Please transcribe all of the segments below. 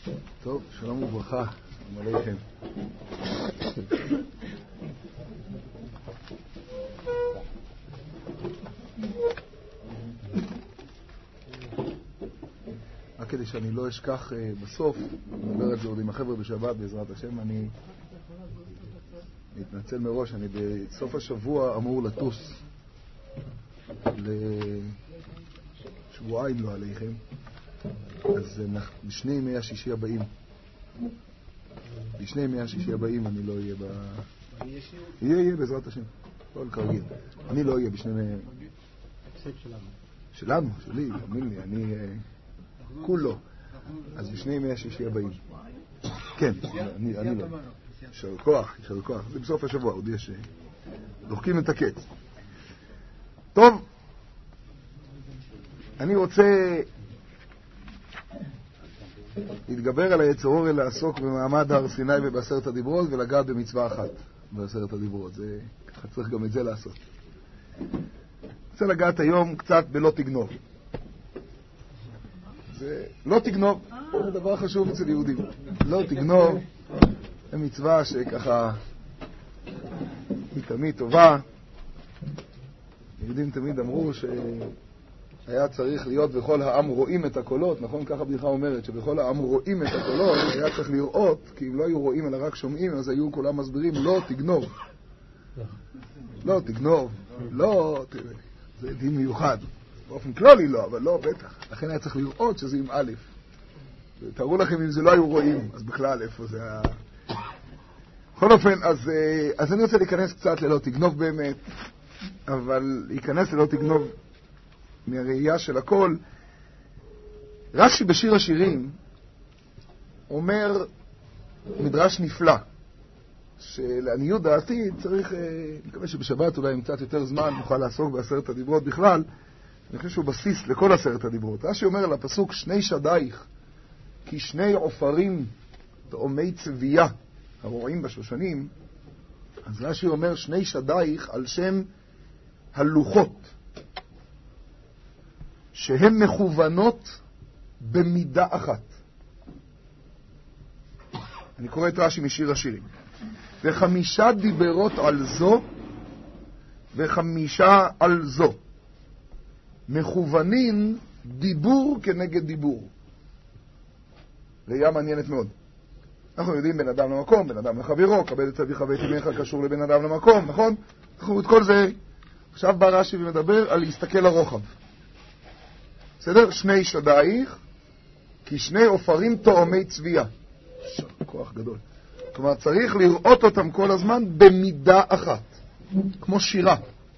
טוב, שלום וברכה, עליכם. רק כדי שאני לא אשכח בסוף, נדבר על זה עוד עם החבר'ה בשבת בעזרת השם, אני מתנצל מראש, אני בסוף השבוע אמור לטוס לשבועיים לא עליכם, אז בשני ימי השישי הבאים, אני לא אהיה יהיה בעזרת השם, כל כרגיל. אני לא אהיה בשני ימי... שלנו, שלי, תאמין לי, אני כולו. אז בשני ימי השישי הבאים. כן, אני לא. יישר כוח. זה בסוף השבוע, עוד יש... דוחקים את הקץ. טוב, אני רוצה להתגבר על היצר הרע לעסוק במעמד הר סיני ובעשרת הדיברות ולגעת במצווה אחת בעשרת הדיברות. זה ככה צריך גם את זה לעשות. רוצה לגעת היום קצת בלא תגנוב. זה לא תגנוב, זה דבר חשוב אצל יהודים. לא תגנוב, זה מצווה שככה היא תמיד טובה. יהודים תמיד אמרו שהיה צריך להיות בכל העם רואים את הקולות, נכון? ככה בדיחה אומרת, שבכל העם רואים את הקולות, היה צריך לראות, כי אם לא היו רואים אלא רק שומעים, אז היו כולם מסבירים, לא תגנוב. לא תגנוב, לא, זה דין מיוחד. באופן כללי לא, אבל לא, בטח. לכן היה צריך לראות שזה עם א'. תראו לכם אם זה לא היו רואים, אז בכלל איפה זה היה... בכל אופן, אז אני רוצה להיכנס קצת ללא תגנוב באמת, אבל להיכנס ללא תגנוב מהראייה של הכל. רש"י בשיר השירים אומר מדרש נפלא, שלעניות דעתי צריך, אני מקווה שבשבת אולי עם קצת יותר זמן נוכל לעסוק בעשרת הדיברות בכלל, אני חושב שהוא בסיס לכל עשרת הדיברות. רש"י אומר על הפסוק שני שדייך כי שני עופרים תאומי צבייה הרועים בשושנים, אז רש"י אומר שני שדייך על שם הלוחות שהן מכוונות במידה אחת. אני קורא את רש"י משיר השירים. 5 דיברות על זו ו5 על זו, מכוונים דיבור כנגד דיבור. ראייה מעניינת מאוד. אנחנו יודעים בן אדם למקום, בן אדם לחברו, כבד את אביך ואת אמך קשור לבן אדם למקום, נכון? אנחנו את כל זה. עכשיו בא רש"י ומדבר על להסתכל לרוחב. בסדר? שני שדייך כי שני עופרים תאומי צבייה. כוח גדול. כלומר, צריך לראות אותם כל הזמן במידה אחת, כמו שירה.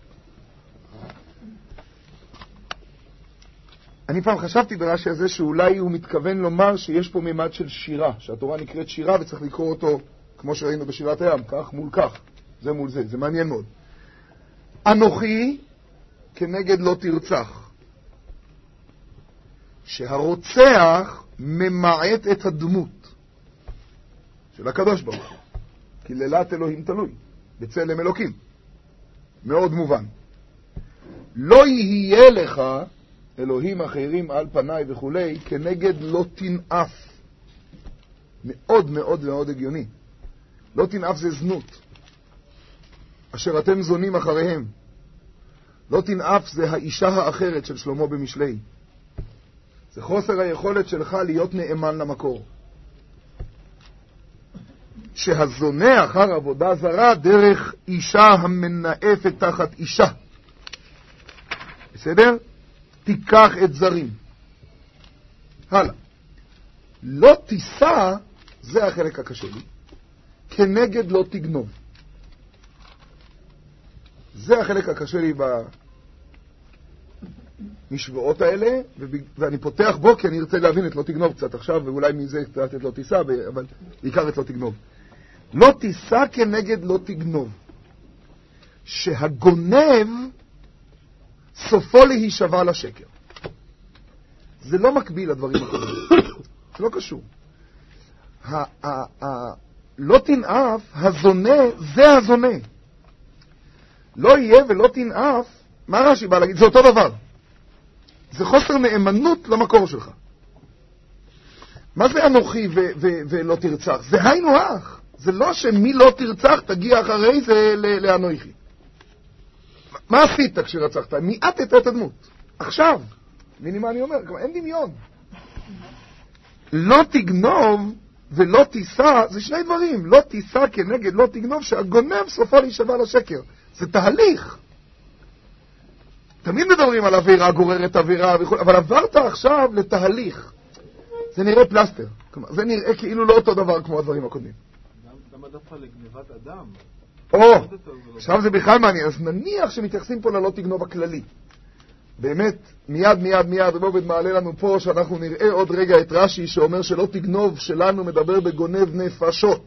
אני פעם חשבתי ברש"י הזה שאולי הוא מתכוון לומר שיש פה מימד של שירה, שהתורה נקראת שירה וצריך לקרוא אותו כמו שראינו בשירת הים, כך מול כך, זה מול זה, זה מעניין מאוד. אנוכי כנגד לא תרצח, שהרוצח ממעט את הדמות של הקדוש ברוך הוא, כי לילת אלוהים תלוי, בצלם אלוקים, מאוד מובן. לא יהיה לך אלוהים אחרים על פניי וכולי, כנגד לא תנאף. מאוד מאוד מאוד הגיוני. לא תנאף זה זנות, אשר אתם זונים אחריהם. לא תנאף זה האישה האחרת של שלמה במשלי. זה חוסר היכולת שלך להיות נאמן למקור. שהזונה אחר עבודה זרה דרך אישה המנאפת תחת אישה. בסדר? תיקח את זרים. הלאה. לא תישא, זה החלק הקשה לי, כנגד לא תגנוב. זה החלק הקשה לי במשוואות האלה, ואני פותח בו כי אני ארצה להבין את לא תגנוב קצת עכשיו, ואולי מזה קצת את לא תישא, אבל בעיקר את לא תגנוב. לא תישא כנגד לא תגנוב. שהגונב סופו להישבע לשקר. זה לא מקביל לדברים אחרים. זה לא קשור. לא תנאף, הזונה, זה הזונה. לא יהיה ולא תנאף, מה רש"י בא להגיד? זה אותו דבר. זה חוסר נאמנות למקור שלך. מה זה אנוכי ולא תרצח? זה היינו הך. זה לא שמי לא תרצח תגיע אחרי זה לאנוכי. מה עשית כשרצחת? מיעטת את הדמות. עכשיו, מבינים מה אני אומר? כלומר, אין דמיון. לא תגנוב ולא תישא, זה שני דברים. לא תישא כנגד לא תגנוב, שהגונב סופו להישבע לשקר. זה תהליך. תמיד מדברים על עבירה, גוררת עבירה וכו', אבל עברת עכשיו לתהליך. זה נראה פלסטר. כלומר, זה נראה כאילו לא אותו דבר כמו הדברים הקודמים. למה דווקא לגניבת אדם? עכשיו זה בכלל מעניין. אז נניח שמתייחסים פה ללא תגנוב הכללי. באמת, מיד רב עובד מעלה לנו פה שאנחנו נראה עוד רגע את רש"י שאומר שלא תגנוב שלנו מדבר בגונב נפשות.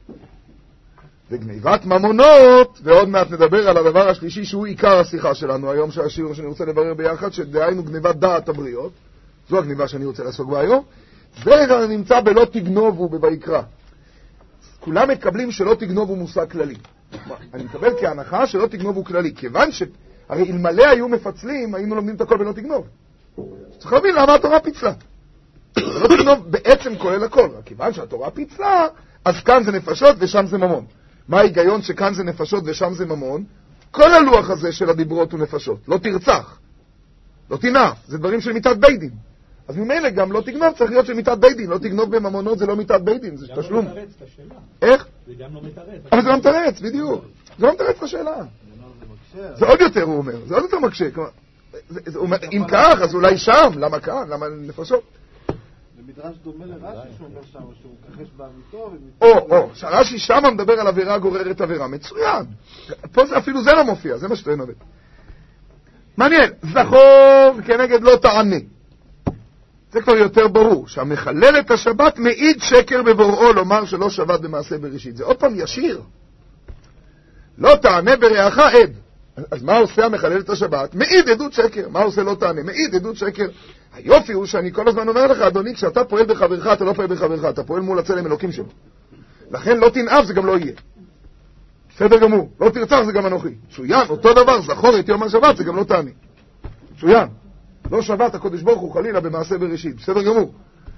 וגניבת ממונות, ועוד מעט נדבר על הדבר השלישי שהוא עיקר השיחה שלנו היום, שהשיעור שאני רוצה לברר ביחד, שדהיינו גניבת דעת הבריות. זו הגניבה שאני רוצה לעסוק בה היום. זה נמצא בלא תגנוב ובויקרא. כולם מקבלים שלא תגנוב הוא מושג כללי. אני מקבל כהנחה שלא תגנוב הוא כללי, כיוון הרי אלמלא היו מפצלים, היינו לומדים את הכל בלא תגנוב. צריך להבין למה התורה פיצלה. לא תגנוב בעצם כולל הכל. כיוון שהתורה פיצלה, אז כאן זה נפשות ושם זה ממון. מה ההיגיון שכאן זה נפשות ושם זה ממון? כל הלוח הזה של הדיברות הוא נפשות. לא תרצח, לא תנאף, זה דברים של מיתת בית דין. אז ממילא גם לא תגנוב צריך להיות של מיתת בית דין. לא תגנוב בממונות זה לא מיתת בית דין, זה תשלום. זה גם לא מתרץ את השאלה. איך? זה גם לא מתרץ. אבל זה לא מתרץ, בדיוק. זה לא מתרץ את השאלה. זה עוד יותר, הוא אומר. זה עוד יותר מקשה. אם כך, אז אולי שם. למה כאן? למה נפשות? זה מדרש דומה לרש"י שאומר שם, שהוא כחש באמיתו. שהרש"י שם מדבר על עבירה גוררת עבירה. מצוין. פה אפילו זה לא מופיע, זה מה שאתה נובד. מעניין. זכור כנגד לא תענה. זה כבר יותר ברור. שהמחלל את השבת מעיד שקר בבוראו לומר שלא שבת במעשה בראשית. זה עוד פעם ישיר. לא תענה ברעך עד. אז מה עושה המחלל את השבת? מעיד עדות שקר. מה עושה לא תענה? מעיד עדות שקר. היופי הוא שאני כל הזמן אומר לך, אדוני, כשאתה פועל בחברך, אתה לא פועל בחברך, אתה פועל מול הצלם אלוקים שלו. לכן לא תנאף זה גם לא יהיה. בסדר גמור. לא תרצח זה גם אנוכי. שוין, אותו דבר, זכור את יום השבת, זה גם לא תענה. שוין. לא שבת הקודש ברוך הוא חלילה במעשה בראשית. בסדר גמור.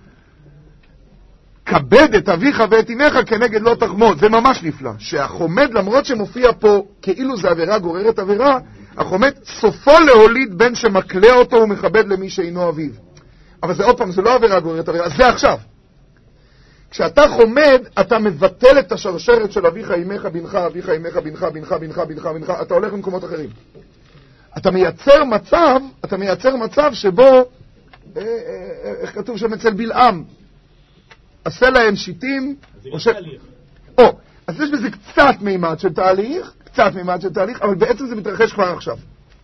כבד את אביך ואת אמך כנגד לא תחמוד. זה ממש נפלא. שהחומד, למרות שמופיע פה כאילו זה עבירה גוררת עבירה, החומד סופו להוליד בן שמקלה אותו ומכבד למי שאינו אביו. אבל זה עוד פעם, זה לא עבירה גוררת עבירה, זה עכשיו. כשאתה חומד, אתה מבטל את השרשרת של אביך אמך בנך, אביך אמך בנך, בנך, בנך, בנך, בנך, אתה הולך למקומות אחרים. אתה מייצר מצב שבו, איך כתוב שם אצל בלעם, עשה להם שיטים, אז יש בזה קצת מימד של תהליך, אבל בעצם זה מתרחש כבר עכשיו.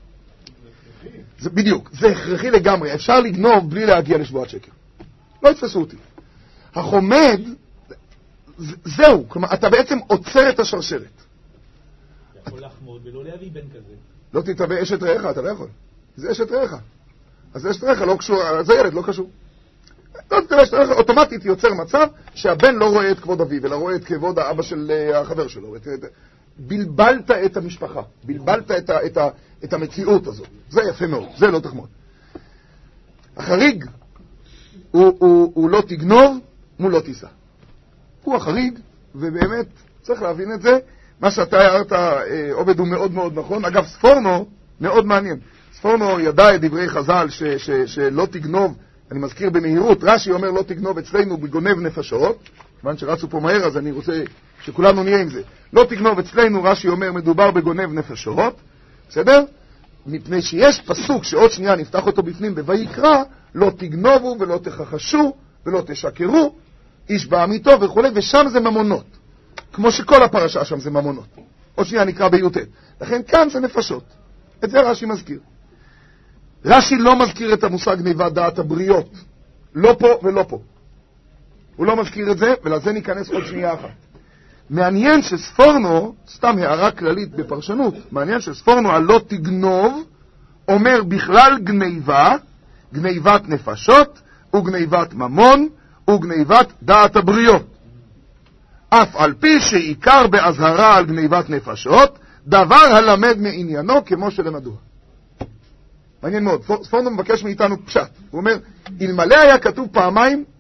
זה בדיוק, זה הכרחי לגמרי, אפשר לגנוב בלי להגיע לשבועת שקר. לא יתפסו אותי. החומד, זהו, כלומר, אתה בעצם עוצר את השרשרת. אתה יכול לחמוד ולא להביא בן כזה. לא תתבע אשת רעך, אתה לא יכול. זה אשת רעך. אז אשת רעך לא קשור, זה ילד לא קשור. לא תתבע אשת רעך, אוטומטית יוצר מצב שהבן לא רואה את כבוד אביו, אלא רואה את כבוד האבא של החבר שלו. בלבלת את המשפחה, בלבלת את המציאות הזאת. זה יפה מאוד, זה לא תחמוד. החריג הוא לא תגנוב, הוא לא תישא. הוא החריג, ובאמת צריך להבין את זה. מה שאתה הערת, עובד, הוא מאוד מאוד נכון. אגב, ספורנו, מאוד מעניין. ספורנו ידע את דברי חז"ל שלא תגנוב, אני מזכיר במהירות, רש"י אומר לא תגנוב אצלנו בגונב נפשות, כיוון שרצו פה מהר, אז אני רוצה שכולנו נהיה עם זה. לא תגנוב אצלנו, רש"י אומר, מדובר בגונב נפשות, בסדר? מפני שיש פסוק שעוד שנייה נפתח אותו בפנים בויקרא, לא תגנובו ולא תכחשו ולא תשקרו, איש בעמיתו וכו', ושם זה ממונות. כמו שכל הפרשה שם זה ממונות. עוד שנייה נקרא ביוטט. לכן כאן זה נפשות. את זה רש"י מזכיר. רש"י לא מזכיר את המושג גניבת דעת הבריות. לא פה ולא פה. הוא לא מזכיר את זה, ולזה ניכנס עוד שנייה אחת. מעניין שספורנו, סתם הערה כללית בפרשנות, מעניין שספורנו על לא תגנוב, אומר בכלל גניבה, גניבת נפשות, וגניבת ממון, וגניבת דעת הבריות. אף על פי שעיקר בהזהרה על גניבת נפשות, דבר הלמד מעניינו כמו שלמדוה. מעניין מאוד. ספורנו מבקש מאיתנו פשט. הוא אומר, אלמלא היה כתוב פעמיים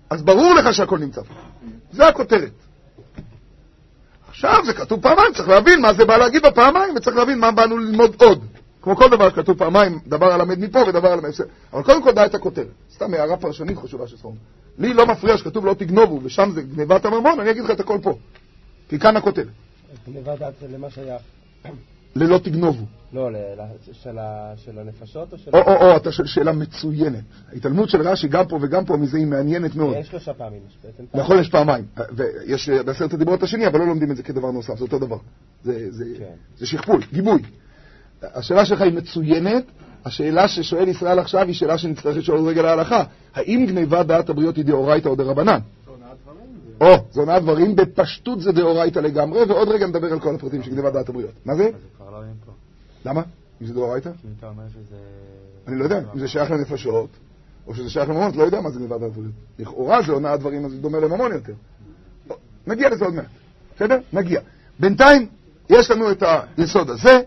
אז ברור לך שהכל נמצא פה. זה הכותרת. עכשיו זה כתוב פעמיים, צריך להבין מה זה בא להגיד בפעמיים, וצריך להבין מה באנו ללמוד עוד. כמו כל דבר שכתוב פעמיים, דבר הלמד מפה ודבר הלמד. אבל קודם כל דע את הכותרת. סתם הערה פרשנית חשובה שספורם. לי לא מפריע שכתוב לא תגנובו, ושם זה גניבת הממון, אני אגיד לך את הכל פה. כי כאן הכותרת. גניבת עד למה שהיה? ללא תגנובו. לא, של הנפשות או של... או, אתה שואל שאלה מצוינת. ההתעלמות של רש"י גם פה וגם פה מזה היא מעניינת מאוד. יש 3 פעמים. נכון, יש פעמיים. ויש בעשרת הדיברות השני, אבל לא לומדים את זה כדבר נוסף, זה אותו דבר. זה שכפול, גיבוי. השאלה שלך היא מצוינת, השאלה ששואל ישראל עכשיו היא שאלה שנצטרך לשאול רגע להלכה. האם גניבת דעת הבריות היא דאורייתא או דרבנן? זו הונאת דברים, בפשטות זה דאורייתא לגמרי, ועוד רגע נדבר על כל הפרטים של גניבת דעת הבריות. מה זה? זה כבר לא יהיה פה. למה? אם זה דאורייתא? אם אתה אומר שזה... אני לא יודע, אם זה שייך לנפשות, או שזה שייך לממון, לא יודע מה זה גניבת דעת הבריות. לכאורה זה הונאת דברים, אז זה דומה לממון יותר. נגיע לזה עוד מעט. בסדר? נגיע. בינתיים, יש לנו את היסוד הזה.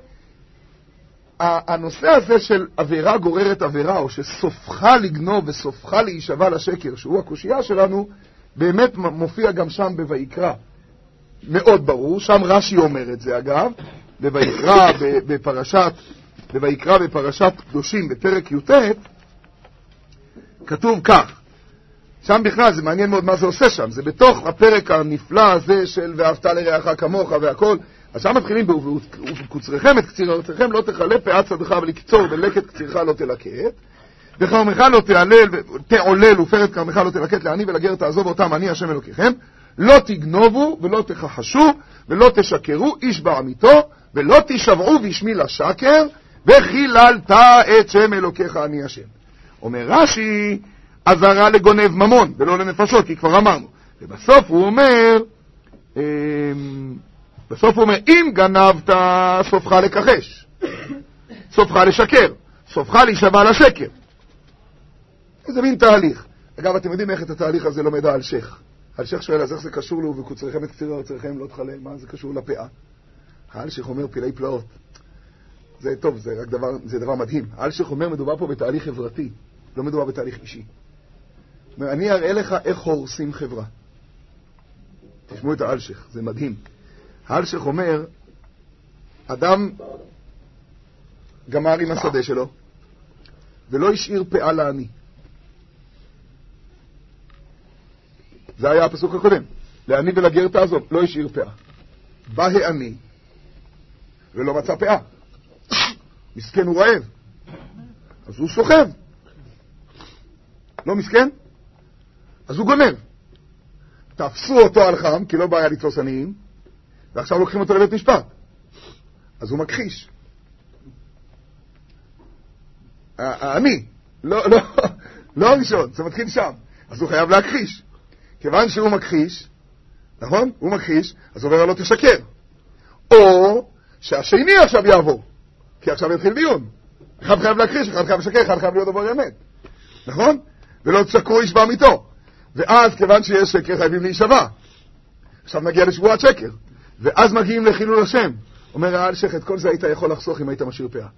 הנושא הזה של עבירה גוררת עבירה, או שסופך לגנוב וסופך להישבע לשקר, שהוא הקושייה שלנו, באמת מופיע גם שם בויקרא. מאוד ברור, שם רש"י אומר את זה אגב, בויקרא בפרשת קדושים, בפרק י"ט, כתוב כך. שם בכלל זה מעניין מאוד מה זה עושה שם, זה בתוך הפרק הנפלא הזה של ואהבת לרעך כמוך והכל. אז שם מתחילים ובקוצריכם את קציר ארצכם לא תכלה פאת שדך ולקצור ולקט קצירך לא תלקט, וכרמך לא תעולל ופרד כרמך לא תלקט לעני ולגר תעזוב אותם אני השם אלוקיכם. לא תגנובו ולא תכחשו ולא תשקרו איש בעמיתו ולא תשבעו בשמי לשקר וחיללת את שם אלוקיך אני השם. אומר רש"י, אזהרה לגונב ממון ולא לנפשות, כי כבר אמרנו. ובסוף הוא אומר, אם גנבת, סופך לכחש, סופך לשקר, סופך להישבע לשקר. איזה מין תהליך. אגב, אתם יודעים איך את התהליך הזה לומד האלשיך. האלשיך שואל, אז איך זה קשור לו, וקוצריכם את קציר ארצכם לא תכלה, מה זה קשור לפאה? האלשיך אומר פלאי פלאות. זה טוב, זה דבר מדהים. האלשיך אומר, מדובר פה בתהליך חברתי, לא מדובר בתהליך אישי. אומר, אני אראה לך איך הורסים חברה. תשמעו את האלשיך, זה מדהים. האלשיך אומר, אדם גמר עם השדה שלו, ולא השאיר פאה לעני. זה היה הפסוק הקודם. לעני ולגר תעזוב, לא השאיר פאה. בא העני, ולא מצא פאה. מסכן הוא רעב. אז הוא שוכב. לא מסכן? אז הוא גונב. תפסו אותו על חם, כי לא בעיה לתפוס עניים, ועכשיו לוקחים אותו לבית משפט. אז הוא מכחיש. העני, לא הראשון, זה מתחיל שם. אז הוא חייב להכחיש. כיוון שהוא מכחיש, נכון? הוא מכחיש, אז הוא אומר לא תשקר. או שהשני עכשיו יעבור, כי עכשיו יתחיל דיון. אחד חייב להכחיש, אחד חייב לשקר, אחד חייב להיות דבר אמת. נכון? ולא תשקרו איש בעמיתו. ואז כיוון שיש שקר חייבים להישבע. עכשיו נגיע לשבועת שקר. ואז מגיעים לחילול השם. אומר האלשיך, את כל זה היית יכול לחסוך אם היית משאיר פאה.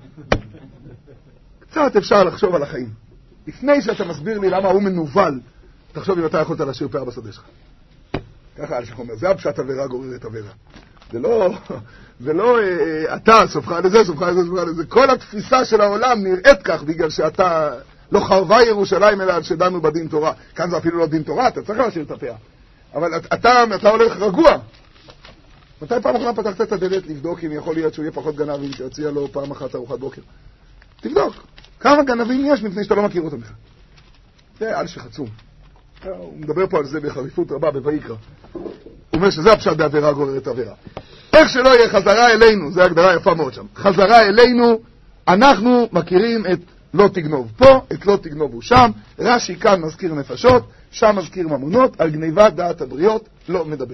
קצת אפשר לחשוב על החיים. לפני שאתה מסביר לי למה הוא מנוול, תחשוב אם אתה יכולת להשאיר פאה בשדה שלך. ככה האלשיך אומר, זה הפשט עבירה גוררת עבירה. זה לא אתה סופך לזה, סופך לזה, סופך לזה. כל התפיסה של העולם נראית כך בגלל שאתה לא חרבה ירושלים אלא שדנו בדין תורה. כאן זה אפילו לא דין תורה, אתה צריך להשאיר את הפאה. אבל אתה הולך רגוע. מתי פעם אחת פתחת את הדלת לבדוק אם יכול להיות שהוא יהיה פחות גנב אם תציע לו פעם אחת ארוחת בוקר? תבדוק. כמה גנבים יש לפני שאתה לא מכיר אותם בכלל. זה אלשיך עצום. הוא מדבר פה על זה בחריפות רבה בויקרא. הוא אומר שזה הפשט בעבירה גוררת עבירה. איך שלא יהיה חזרה אלינו, זו הגדרה יפה מאוד שם. חזרה אלינו, אנחנו מכירים את לא תגנוב פה, את לא תגנובו שם. רש"י כאן מזכיר נפשות, שם מזכיר ממונות, על גניבת דעת הבריות לא מדבר.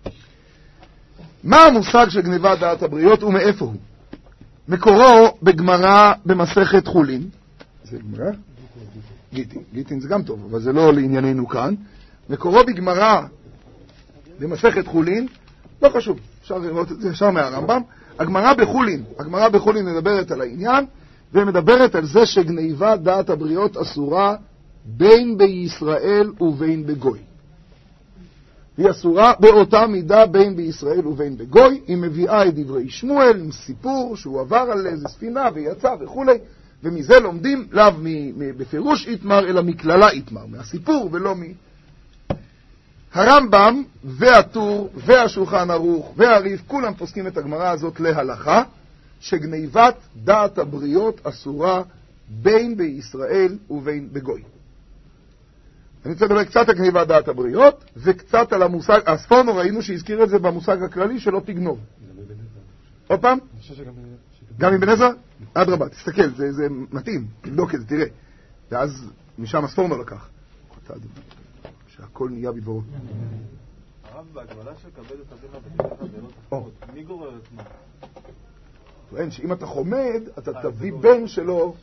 מה המושג של גניבת דעת הבריות ומאיפה הוא? מקורו בגמרא במסכת חולין. זה גמרא? גיטין זה גם טוב, אבל זה לא לענייננו כאן. מקורו בגמרא במסכת חולין, לא חשוב, אפשר לראות את זה ישר מהרמב"ם. הגמרא בחולין מדברת על העניין, ומדברת על זה שגניבת דעת הבריות אסורה בין בישראל ובין בגוי. היא אסורה באותה מידה בין בישראל ובין בגוי. היא מביאה את דברי שמואל עם סיפור שהוא עבר על איזה ספינה ויצא וכו', ומזה לומדים לאו בפירוש איתמר אלא מכללה איתמר, מהסיפור ולא הרמב"ם והטור והשולחן ערוך והריף, כולם פוסקים את הגמרא הזאת להלכה, שגניבת דעת הבריות אסורה בין בישראל ובין בגוי. אני רוצה לדבר קצת על גניבת דעת הבריות, וקצת על המושג, הספורנו ראינו שהזכיר את זה במושג הכללי שלא תגנוב. עוד פעם? גם מבן עזרא? אדרבה, תסתכל, זה מתאים, תבדוק את זה, תראה. ואז משם הספורנו לקח. שהכל נהיה בדברו. הרב, בהגבלה של כבד את הדין הבטחה זה לא תחמוד. מי גורר את מה? טוען שאם אתה חומד, אתה תביא בן שלו.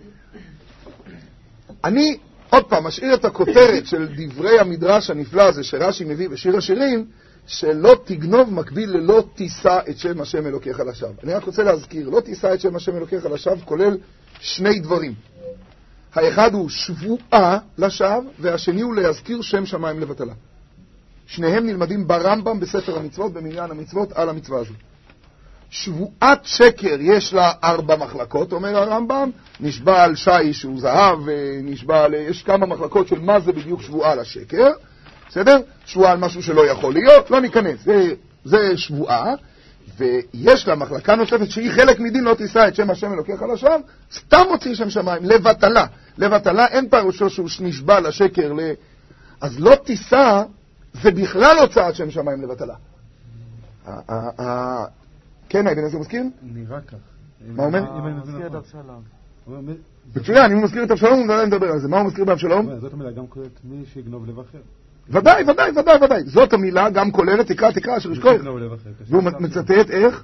אני עוד פעם משאיר את הכותרת של דברי המדרש הנפלא הזה שרש"י מביא בשיר השירים, שלא תגנוב מקביל ללא תישא את שם השם אלוקיך לשווא. אני רק רוצה להזכיר, לא תישא את שם השם אלוקיך לשווא כולל שני דברים. האחד הוא שבועה לשווא, והשני הוא להזכיר שם שמיים לבטלה. שניהם נלמדים ברמב"ם בספר המצוות, במניין המצוות, על המצווה הזו. שבועת שקר יש לה 4 מחלקות, אומר הרמב"ם, נשבע על שי שהוא זהב, ונשבע על, יש כמה מחלקות של מה זה בדיוק שבועה לשקר, בסדר? שבועה על משהו שלא יכול להיות, לא ניכנס, זה שבועה, ויש לה מחלקה נוספת שהיא חלק מדין לא תישא את שם השם אלוקיך לשווא, סתם מוציא שם שמיים, לבטלה. לבטלה אין פירושו שהוא נשבע לשקר, אז לא תישא, זה בכלל הוצאת שם שמיים לבטלה. כן, אבן עזרא מזכיר? נראה כך. מה אומר? אם אני מזכיר את אבשלום. מצוין, אם הוא מזכיר את אבשלום, הוא לא מדבר על זה. מה הוא מזכיר באבשלום? זאת המילה גם כוללת מי שיגנוב לב אחר. ודאי. זאת המילה גם כוללת, תקרא, שרשקוי. והוא מצטט איך?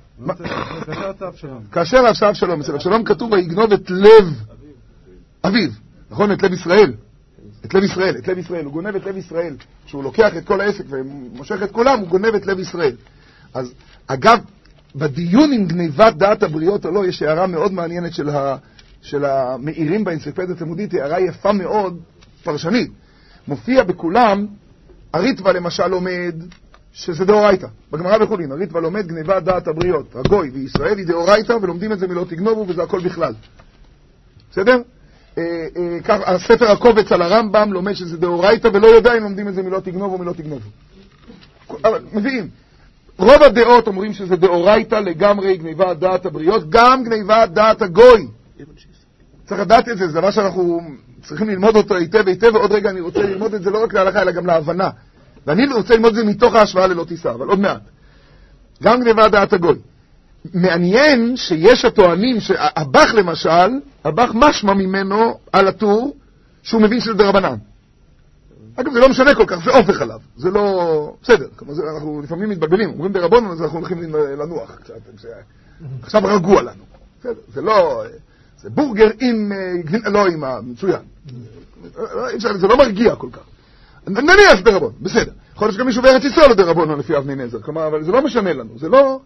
כאשר אבשלום שלום, אצל אבשלום כתוב ויגנוב את לב אביו, נכון? את לב ישראל. את לב ישראל, הוא גונב את לב ישראל. כשהוא לוקח את כל העסק ומושך את כולם, הוא גונב את לב ישראל. אז אגב, בדיון עם גניבת דעת הבריות או לא, יש הערה מאוד מעניינת של המאירים באנציקלופדיה התלמודית, הערה יפה מאוד, פרשנית. מופיע בכולם, הריטב"א למשל לומד שזה דאורייתא. בגמרא בחולין, הריטב"א לומד גניבת דעת הבריות, הגוי וישראל היא דאורייתא, ולומדים את זה מלא תגנובו, וזה הכל בכלל. בסדר? כך, הספר הקובץ על הרמב"ם לומד שזה דאורייתא, ולא יודע אם לומדים את זה מלא תגנובו, מלא תגנובו. אבל מביאים. רוב הדעות אומרים שזה דאורייתא לגמרי גניבת דעת הבריות, גם גניבת דעת הגוי. צריך לדעת את זה, זה דבר שאנחנו צריכים ללמוד אותו היטב, ועוד רגע אני רוצה ללמוד את זה לא רק להלכה, אלא גם להבנה. ואני רוצה ללמוד את זה מתוך ההשוואה ללא תישא, אבל עוד מעט. גם גניבת דעת הגוי. מעניין שיש הטוענים שהבח למשל, הבח משמע ממנו על הטור, שהוא מבין שזה דרבנן. אגב, זה לא משנה כל כך, זה אופך עליו. זה לא... בסדר, אנחנו לפעמים מתבלבלים. אומרים דרבנן, אז אנחנו הולכים לנוח קצת. עכשיו רגוע לנו. בסדר, זה לא... זה בורגר עם... לא עם המצוין. זה לא מרגיע כל כך. נניח דרבנן, בסדר. יכול להיות שגם מישהו בארץ ישראל דרבנן לפי אבני נזר. כלומר, אבל זה לא משנה לנו. זה לא...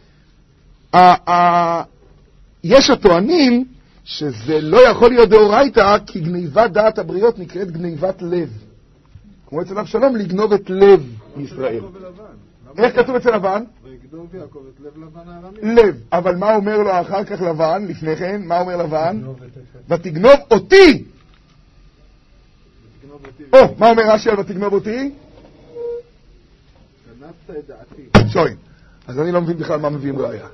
יש הטוענים שזה לא יכול להיות דאורייתא, כי גניבת דעת הבריות נקראת גניבת לב. כמו אצל אבשלום, לגנוב את לב ישראל. איך כתוב אצל לבן? ויגנוב יעקב את לב לבן הארמי. לב. אבל מה אומר לו אחר כך לבן, לפני כן? מה אומר לבן? ותגנוב אותי. מה אומר רש"י על ותגנוב אותי? גנבת את דעתי. שוין. אז אני לא מבין בכלל מה מביאים ראיה.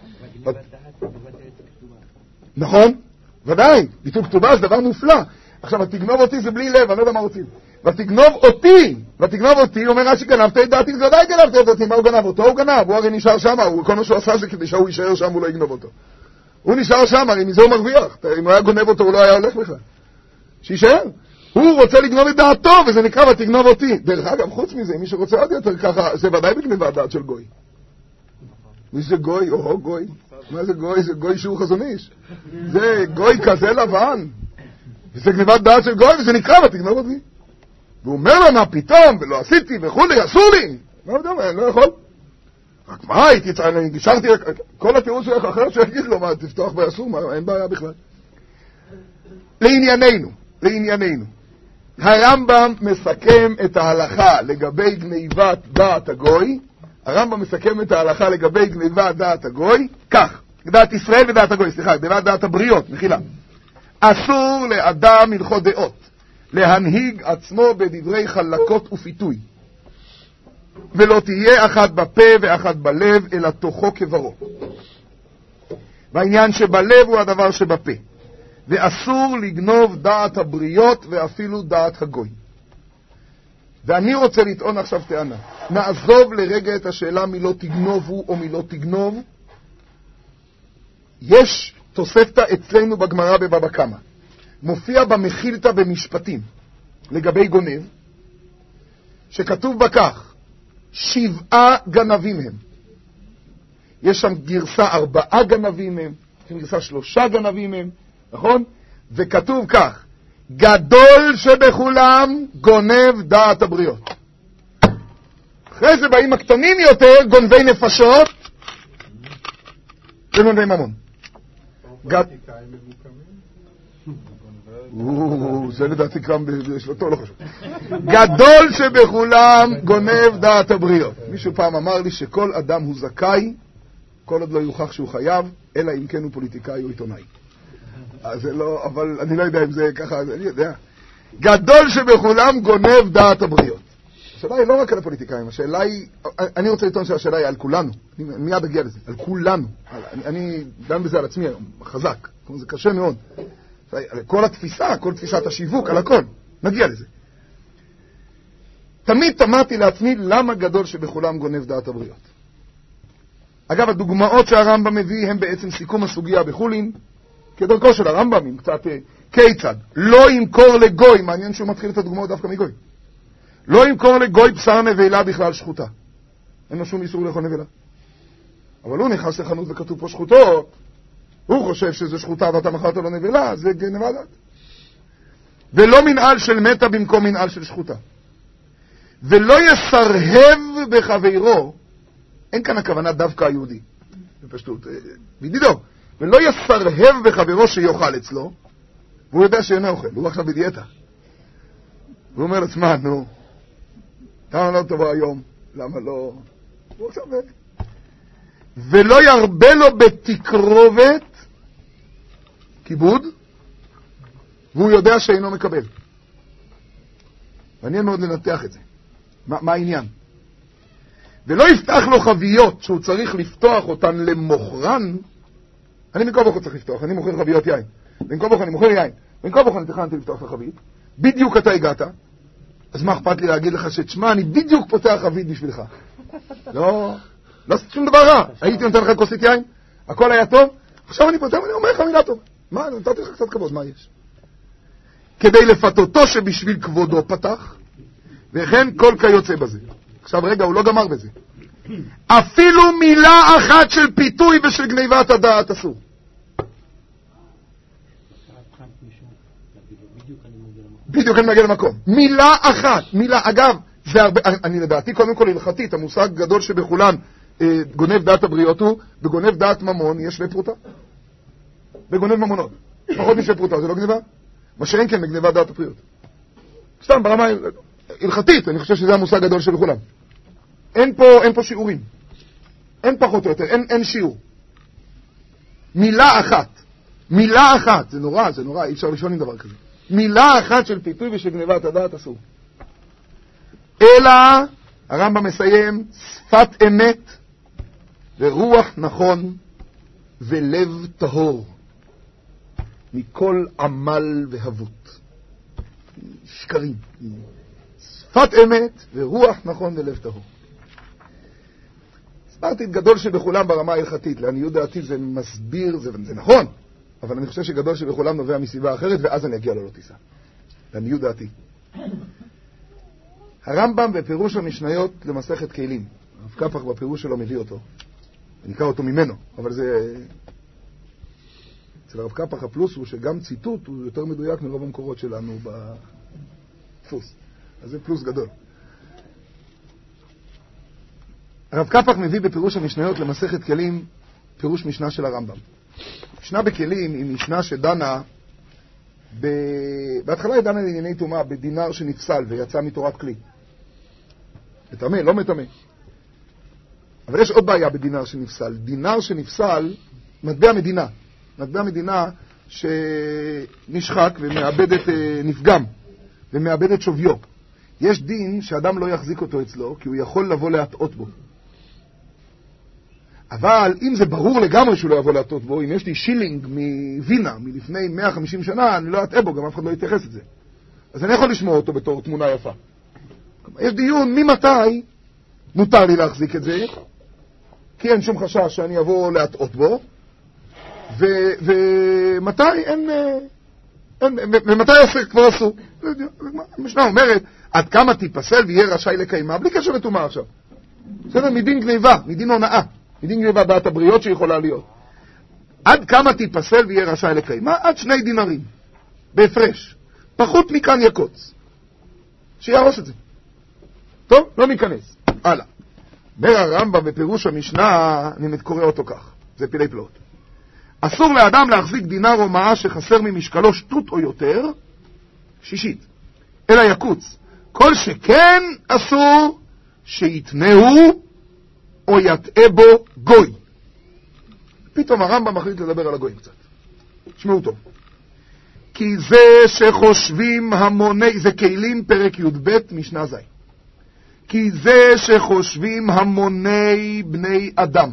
נכון? ודאי. ביטול כתובה זה דבר מופלא. עכשיו, ותגנוב אותי זה בלי לב, אני לא יודע מה רוצים. ותגנוב אותי, אומר רש"י, גנבת את דעתי, זה ודאי גנבת את דעתי, מה הוא גנב? אותו הוא גנב, הוא הרי נשאר שם, כל מה שהוא עשה זה כדי שהוא יישאר שם, הוא לא יגנוב אותו. הוא נשאר שם, הרי מזה הוא מרוויח, אם הוא היה גונב אותו, הוא לא היה הולך בכלל. שישאר. הוא רוצה לגנוב את דעתו, וזה נקרא ותגנוב אותי. דרך אגב, חוץ מזה, מי שרוצה עוד יותר ככה, זה ודאי בגניבת דעת של גוי. מי זה גוי? או גוי. מה זה גוי? זה גוי שהוא חזון איש. זה גוי כזה לבן. וזה גניבת דעת של גוי, וזה נקרא ותגנוב אותי. והוא אומר לו, מה פתאום, ולא עשיתי וכולי, אסור לי. מה יודע, אני לא יכול. רק מה, אני גישרתי, כל התירוץ שלך אחר שיגיד לו, מה, תפתוח באסור, אין בעיה בכלל. לענייננו, לענייננו. הרמב"ם מסכם את ההלכה לגבי גניבת דעת הגוי, הרמב"ם מסכם את ההלכה לגבי גניבת דעת הגוי, כך, דעת ישראל ודעת הגוי, גניבת דעת הבריות, מחילה. אסור לאדם הלכות דעות, להנהיג עצמו בדברי חלקות ופיתוי, ולא תהיה אחת בפה ואחת בלב, אלא תוכו כברו. והעניין שבלב הוא הדבר שבפה. ואסור לגנוב דעת הבריות ואפילו דעת הגוי. ואני רוצה לטעון עכשיו טענה. נעזוב לרגע את השאלה מי לא תגנובו או מי לא תגנוב. יש תוספתא אצלנו בגמרא בבבא קמא. מופיע במחילתא במשפטים לגבי גונב, שכתוב בכך, 7 גנבים הם. יש שם גרסה 4 גנבים הם, גרסה 3 גנבים הם, נכון? וכתוב כך, גדול שבכולם גונב דעת הבריות. אחרי זה באים הקטנים יותר, גונבי נפשות וגונבי ממון. זה לדעתי קם בשלטו, לא חשוב. גדול שבכולם גונב דעת הבריות. מישהו פעם אמר לי שכל אדם הוא זכאי, כל עוד לא יוכח שהוא חייב, אלא אם כן הוא פוליטיקאי או עיתונאי. אז זה לא, אבל אני לא יודע אם זה ככה, אני יודע. גדול שבכולם גונב דעת הבריות. השאלה היא לא רק על הפוליטיקאים, השאלה היא, אני רוצה לטעון שהשאלה היא על כולנו. אני מיד אגיע לזה, על כולנו. אני דן בזה על עצמי היום, חזק. זה קשה מאוד. כל התפיסה, כל תפיסת השיווק, על הכל. נגיע לזה. תמיד תמדתי לעצמי למה גדול שבכולם גונב דעת הבריות. אגב, הדוגמאות שהרמב"ם מביא הם בעצם סיכום הסוגיה בחולין, כדרכו של הרמב"ם, עם קצת כיצד. לא ימכור לגוי, מעניין שהוא מתחיל את הדוגמאות דווקא מגוי. לא ימכור לגוי בשר נבלה בכלל שחוטה. אין לו שום איסור לאכול נבלה. אבל הוא נכנס לחנות וכתוב פה שחוטות, הוא חושב שזה שחוטה ואתה מכרת לו נבלה, זה גנבת דעת. ולא מנעל של מתה במקום מנעל של שחוטה. ולא יסרהב בחברו, אין כאן הכוונה דווקא היהודי, בפשטות, בדידו. ולא יסרהב בחברו שיאכל אצלו, והוא יודע שאינו אוכל, הוא עכשיו בדיאטה. והוא אומר לעצמה, נו, למה לא תבוא היום? למה לא? הוא עכשיו ולא ירבה לו בתקרובת, כיבוד, והוא יודע שאינו מקבל. מעניין מאוד לנתח את זה. מה העניין? ולא יפתח לו חביות שהוא צריך לפתוח אותן למוכרן. אני מכל בכל צריך לפתוח, אני מוכר חביות יין. במקום בכל אני מוכר יין. במקום בכל אני תכנתי לפתוח את החבית. בדיוק אתה הגעת. אז מה אכפת לי להגיד לך שתשמע, אני בדיוק פותח חבית בשבילך. לא שום דבר רע. הייתי נותן לך כוסית יין, הכל היה טוב. עכשיו אני פותח, אני אומר לך מילה טוב. מה, נתתי לך קצת כבוד, מה יש? כדי לפתותו שבשביל כבודו פתח, וכן כל כיוצא בזה. עכשיו רגע, הוא לא גמר בזה. אפילו מילה אחת של פיתוי ושל גניבת הדעת אסור. בדיוק אני מגיע למקום. מילה אחת, מילה, אגב, זה הרבה, אני לדעתי קודם כל הלכתית, המושג גדול שבכולן גונב דעת הבריות הוא, בגונב דעת ממון יש שווה פרוטה. בגונב ממונות. פחות משווה פרוטה, זה לא גניבה? מה שאין כן בגניבת דעת הבריות. סתם, ברמה הלכתית, אני חושב שזה המושג גדול שבכולם. אין פה שיעורים. אין פחות או יותר, אין שיעור. מילה אחת, זה נורא, אי אפשר לשאול עם דבר כזה. מילה אחת של פיתוי ושל גניבת הדעת אסור. אלא, הרמב"ם מסיים, שפת אמת ורוח נכון ולב טהור מכל עמל והבות. שקרים. שפת אמת ורוח נכון ולב טהור. הסברתי את גדול שבכולם ברמה ההלכתית, לעניות דעתי זה מסביר, זה נכון, אבל אני חושב שגדול שבכולם נובע מסיבה אחרת, ואז אני אגיע לו לא תיסע. לעניות דעתי. הרמב"ם בפירוש המשניות למסכת כלים, הרב קפח בפירוש שלו מביא אותו, נקרא אותו ממנו, אבל זה אצל הרב קפח הפלוס הוא שגם ציטוט הוא יותר מדויק מרוב המקורות שלנו בדפוס, אז זה פלוס גדול. הרב קפח מביא בפירוש המשניות למסכת כלים פירוש משנה של הרמב"ם. משנה בכלים היא משנה שדנה בהתחלה ידענו לענייני טומאה בדינר שנפסל ויצא מתורת כלי. מטמא, לא מטמא. אבל יש עוד בעיה בדינר שנפסל. דינר שנפסל, מטבע מדינה. מטבע מדינה שנשחק ומאבד את נפגם ומאבד את שוויו. יש דין שאדם לא יחזיק אותו אצלו, כי הוא יכול לבוא להטעות בו. אבל אם זה ברור לגמרי שהוא לא יבוא להטעות בו, אם יש לי שילינג מווינה מלפני 150 שנה, אני לא אטעה בו, גם אף אחד לא יתייחס את זה. אז אני יכול לשמוע אותו בתור תמונה יפה. יש דיון ממתי מותר לי להחזיק את זה, כי אין שום חשש שאני אבוא להטעות בו, ומתי אין, ומתי עושה כבר אסור. המשנה אומרת, עד כמה תיפסל ויהיה רשאי לקיימה, בלי קשר לטומאה עכשיו. בסדר, מדין גניבה, מדין הונאה, מדין גניבה בעת הבריות שיכולה להיות. עד כמה תיפסל ויהיה רשאי לקיימה? עד 2 דינרים, בהפרש. פחות מכאן יקוץ. שיהרוס את זה. טוב, לא ניכנס. הלאה. אומר הרמב"ם בפירוש המשנה, אני קורא אותו כך, זה פילי פלאות. אסור לאדם להחזיק דינר או מעה שחסר ממשקלו שטות או יותר, 6, אלא יקוץ. כל שכן אסור שיתנהו או יטעה בו גוי. פתאום הרמב"ם מחליט לדבר על הגויים קצת. שמעו טוב. כי זה שחושבים המוני, זה כלים פרק י"ב משנה ז'. כי זה שחושבים המוני בני אדם,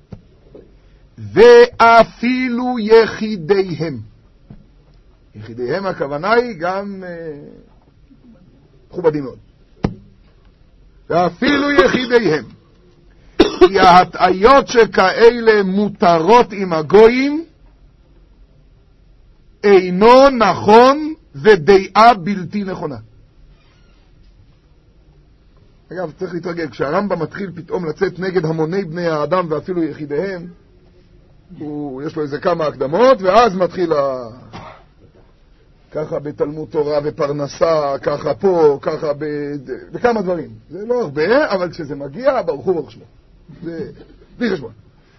ואפילו יחידיהם. יחידיהם הכוונה היא גם מכובדים מאוד. ואפילו יחידיהם. כי ההטעיות שכאלה מותרות עם הגויים, אינו נכון ודעה בלתי נכונה. אגב, צריך להתרגל, כשהרמב"ם מתחיל פתאום לצאת נגד המוני בני האדם ואפילו יחידיהם, יש לו איזה כמה הקדמות, ואז מתחיל ככה בתלמוד תורה ופרנסה, ככה פה, ככה בכמה דברים. זה לא הרבה, אבל כשזה מגיע, ברוך הוא ברוך שמו. זה בלי חשבון.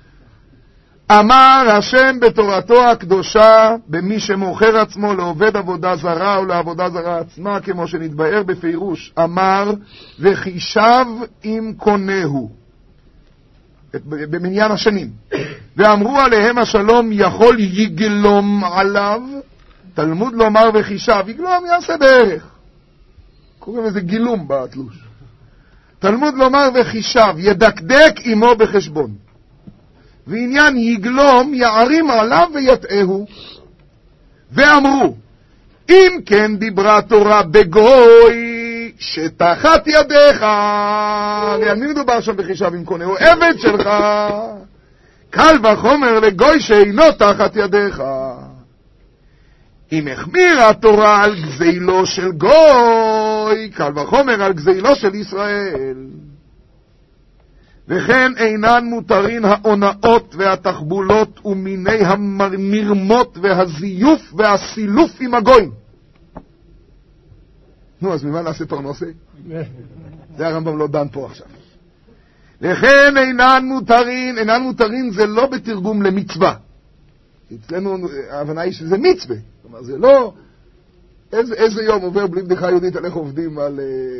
אמר השם בתורתו הקדושה, במי שמוכר עצמו לעובד עבודה זרה או לעבודה זרה עצמה, כמו שנתבאר בפירוש, אמר וחישב עם קונהו, במניין השנים, ואמרו עליהם השלום יכול יגלום עליו, תלמוד לומר וחישב, יגלום יעשה בערך, קוראים לזה גילום בתלוש. תלמוד לומר וחישב, ידקדק עמו בחשבון, ועניין יגלום יערים עליו ויטעהו. ואמרו, אם כן דיברה תורה בגוי שתחת ידיך, על מי מדובר שם בחישב עם קונהו? עבד שלך. קל וחומר לגוי שאינו תחת ידיך. אם החמירה התורה על גזילו של גוי, קל וחומר על גזילו של ישראל. וכן אינן מותרין העונאות והתחבולות ומיני המרמות והזיוף והסילוף עם הגויים. נו, אז ממה נעשה פרנסה? זה הרמב"ם לא דן פה עכשיו. וכן אינן מותרין זה לא בתרגום למצווה. אצלנו ההבנה היא שזה מצווה. כלומר, זה לא איזה יום עובר בלי בדיחה יהודית על איך עובדים על...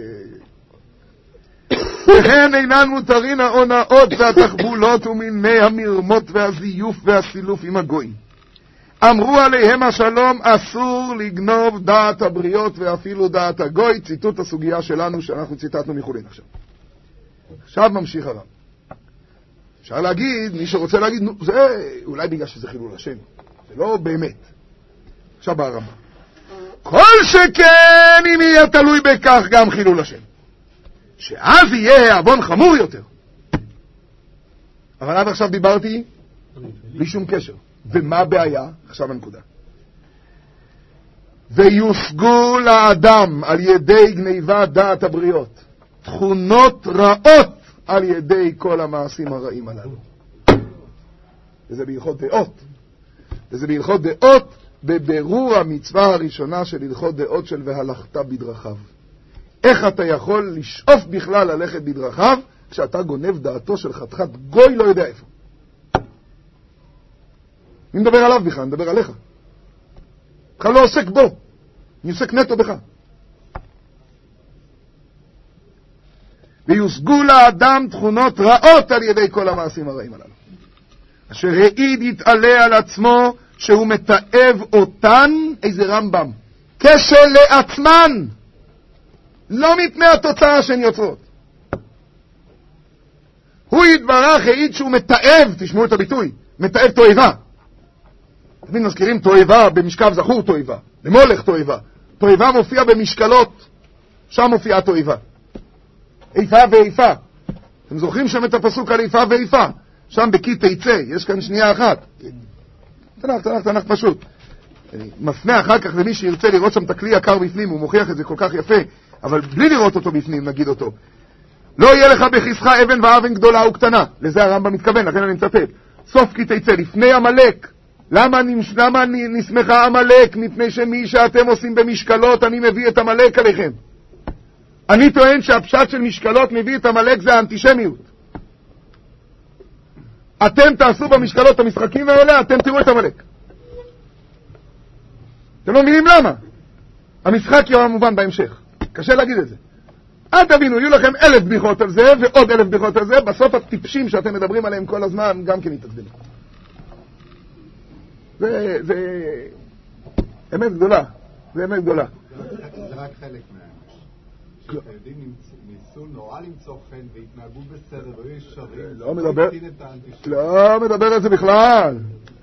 וכן אינן מותרין העונאות והתחבולות ומיני המרמות והזיוף והסילוף עם הגויים. אמרו עליהם השלום, אסור לגנוב דעת הבריות ואפילו דעת הגוי. ציטוט הסוגיה שלנו שאנחנו ציטטנו מחולין עכשיו. עכשיו ממשיך הרב. אפשר להגיד, מי שרוצה להגיד, נו, זה אולי בגלל שזה חילול השם, זה לא באמת. עכשיו בא הרמב"ם, כל שכן אם יהיה תלוי בכך גם חילול השם, שאז יהיה עוון חמור יותר. אבל עד עכשיו דיברתי בלי שום קשר. ומה הבעיה? עכשיו הנקודה. ויושגו לאדם על ידי גניבת דעת הבריות תכונות רעות על ידי כל המעשים הרעים הללו. וזה בהלכות דעות. וזה בהלכות דעות בבירור המצווה הראשונה של הלכות דעות של והלכת בדרכיו. איך אתה יכול לשאוף בכלל ללכת בדרכיו כשאתה גונב דעתו של חתיכת גוי לא יודע איפה? מי מדבר עליו בכלל? מדבר עליך. בכלל לא עוסק בו, אני עוסק נטו בך. ויושגו לאדם תכונות רעות על ידי כל המעשים הרעים הללו. אשר העיד יתעלה על עצמו שהוא מתאב אותן, איזה רמב"ם, כשלעצמן, לא מפני התוצאה שהן יוצרות. הוא יתברך העיד שהוא מתאב, תשמעו את הביטוי, מתאב תועבה. תמיד מזכירים תועבה, במשכב זכור תועבה, למולך תועבה. תועבה מופיע במשקלות, שם מופיעה תועבה. איפה ואיפה. אתם זוכרים שם את הפסוק על איפה ואיפה? שם בקי תיצא, יש כאן שנייה אחת. תנ"ך פשוט. מפנה אחר כך למי שירצה לראות שם את הכלי יקר בפנים, הוא מוכיח את זה כל כך יפה, אבל בלי לראות אותו בפנים, נגיד אותו. לא יהיה לך בכיסך אבן ואבן גדולה וקטנה. לזה הרמב"ם מתכוון, לכן אני מצטט. סוף כי תיצא, לפני עמלק. למה נסמכה עמלק? מפני שמי שאתם עושים במשקלות, אני מביא את עמלק עליכם. אני טוען שהפשט של משקלות מביא את עמלק זה האנטישמיות. אתם תעשו במשקלות המשחקים האלה, אתם תראו את עמלק. אתם לא מבינים למה? המשחק יהיה מובן בהמשך. קשה להגיד את זה. אל תבינו, יהיו לכם 1,000 בדיחות על זה ועוד 1,000 בדיחות על זה, בסוף הטיפשים שאתם מדברים עליהם כל הזמן גם כן יתקדמו. זה אמת גדולה. זה אמת גדולה. זה רק חלק מהאמת. שהיהודים ניסו נורא למצוא חן והתנהגו בסדר והיו ישרים. לא מדבר על זה בכלל.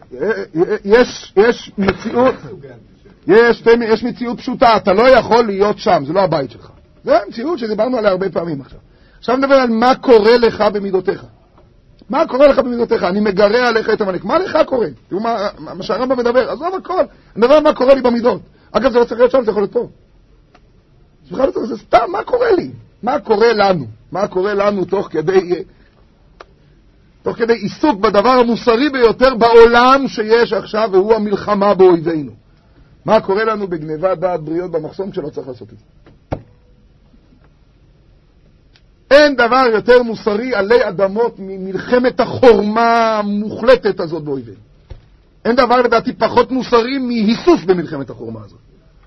יש מציאות, יש מציאות פשוטה, אתה לא יכול להיות שם, זה לא הבית שלך. זה המציאות שדיברנו עליה הרבה פעמים עכשיו. עכשיו נדבר על מה קורה לך במידותיך. מה קורה לך במידותיך? אני מגרה עליך את המלך. מה לך קורה? תראו מה שהרמב"ם מדבר. עזוב הכל. אני מדבר על מה קורה לי במידות. אגב, זה לא צריך להיות שם, זה יכול להיות פה. זה סתם, מה קורה לי? מה קורה לנו? מה קורה לנו תוך כדי עיסוק בדבר המוסרי ביותר בעולם שיש עכשיו, והוא המלחמה באויבינו. מה קורה לנו בגניבת דעת בריות במחסום כשלא צריך לעשות את זה? אין דבר יותר מוסרי עלי אדמות ממלחמת החורמה המוחלטת הזאת באויבינו. אין דבר לדעתי פחות מוסרי מהיסוס במלחמת החורמה הזאת.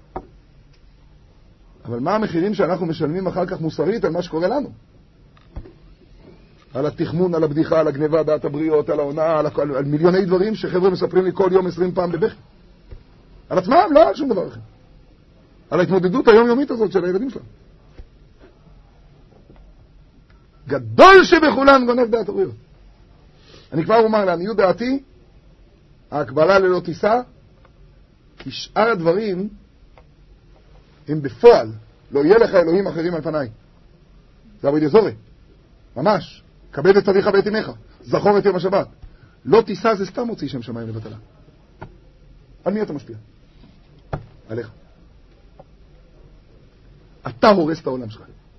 אבל מה המחירים שאנחנו משלמים אחר כך מוסרית על מה שקורה לנו? על התכמון, על הבדיחה, על הגניבה, דעת הבריות, על ההונאה, על מיליוני דברים שחבר'ה מספרים לי כל יום 20 פעם בבכי. על עצמם, לא על שום דבר אחר. על ההתמודדות היומיומית הזאת של הילדים שלנו. גדול שבכולן גונב דעת הבריות. אני כבר אומר לעניות דעתי, ההקבלה ללא טיסה, כי שאר הדברים הם בפועל, לא יהיה לך אלוהים אחרים על פניי. זה עבוד יזורי. ממש. כבד את אביך ואת אמך. זכור את יום השבת. לא טיסה זה סתם מוציא שם שמיים לבטלה. על מי אתה משפיע? עליך. אתה הורס את העולם שלך.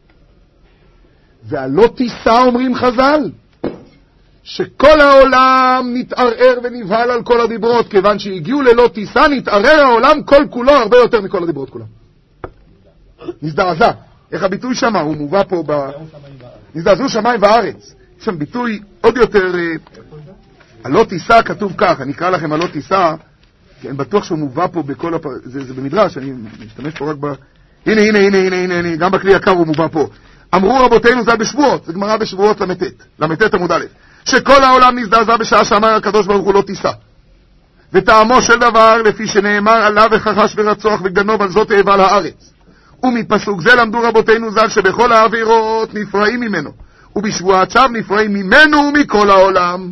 והלא טיסה אומרים חז"ל, שכל העולם נתערער ונבהל על כל הדיברות, כיוון שהגיעו ללא טיסה נתערער העולם כל כולו הרבה יותר מכל הדיברות כולם. נזדעזע. איך הביטוי שמה? הוא מובא פה נזדעזעו שמיים וארץ. יש שם ביטוי עוד יותר... הלא טיסה כתוב כך, אני אקרא לכם הלא טיסה, כי אני בטוח שהוא מובא פה בכל זה במדרש, אני משתמש פה רק הנה, גם בכלי יקר הוא מובא פה. אמרו רבותינו זה בשבועות, זה גמרא בשבועות למתת עמוד א', שכל העולם נזדעזע בשעה שאמר הקדוש ברוך הוא לא טיסה. וטעמו של דבר לפי שנאמר עליו וחרש ורצוח וגנוב על זאת העבה לארץ. ומפסוק זה למדו רבותינו ז"ל שבכל העבירות נפרעים ממנו, ובשבועת שווא נפרעים ממנו ומכל העולם.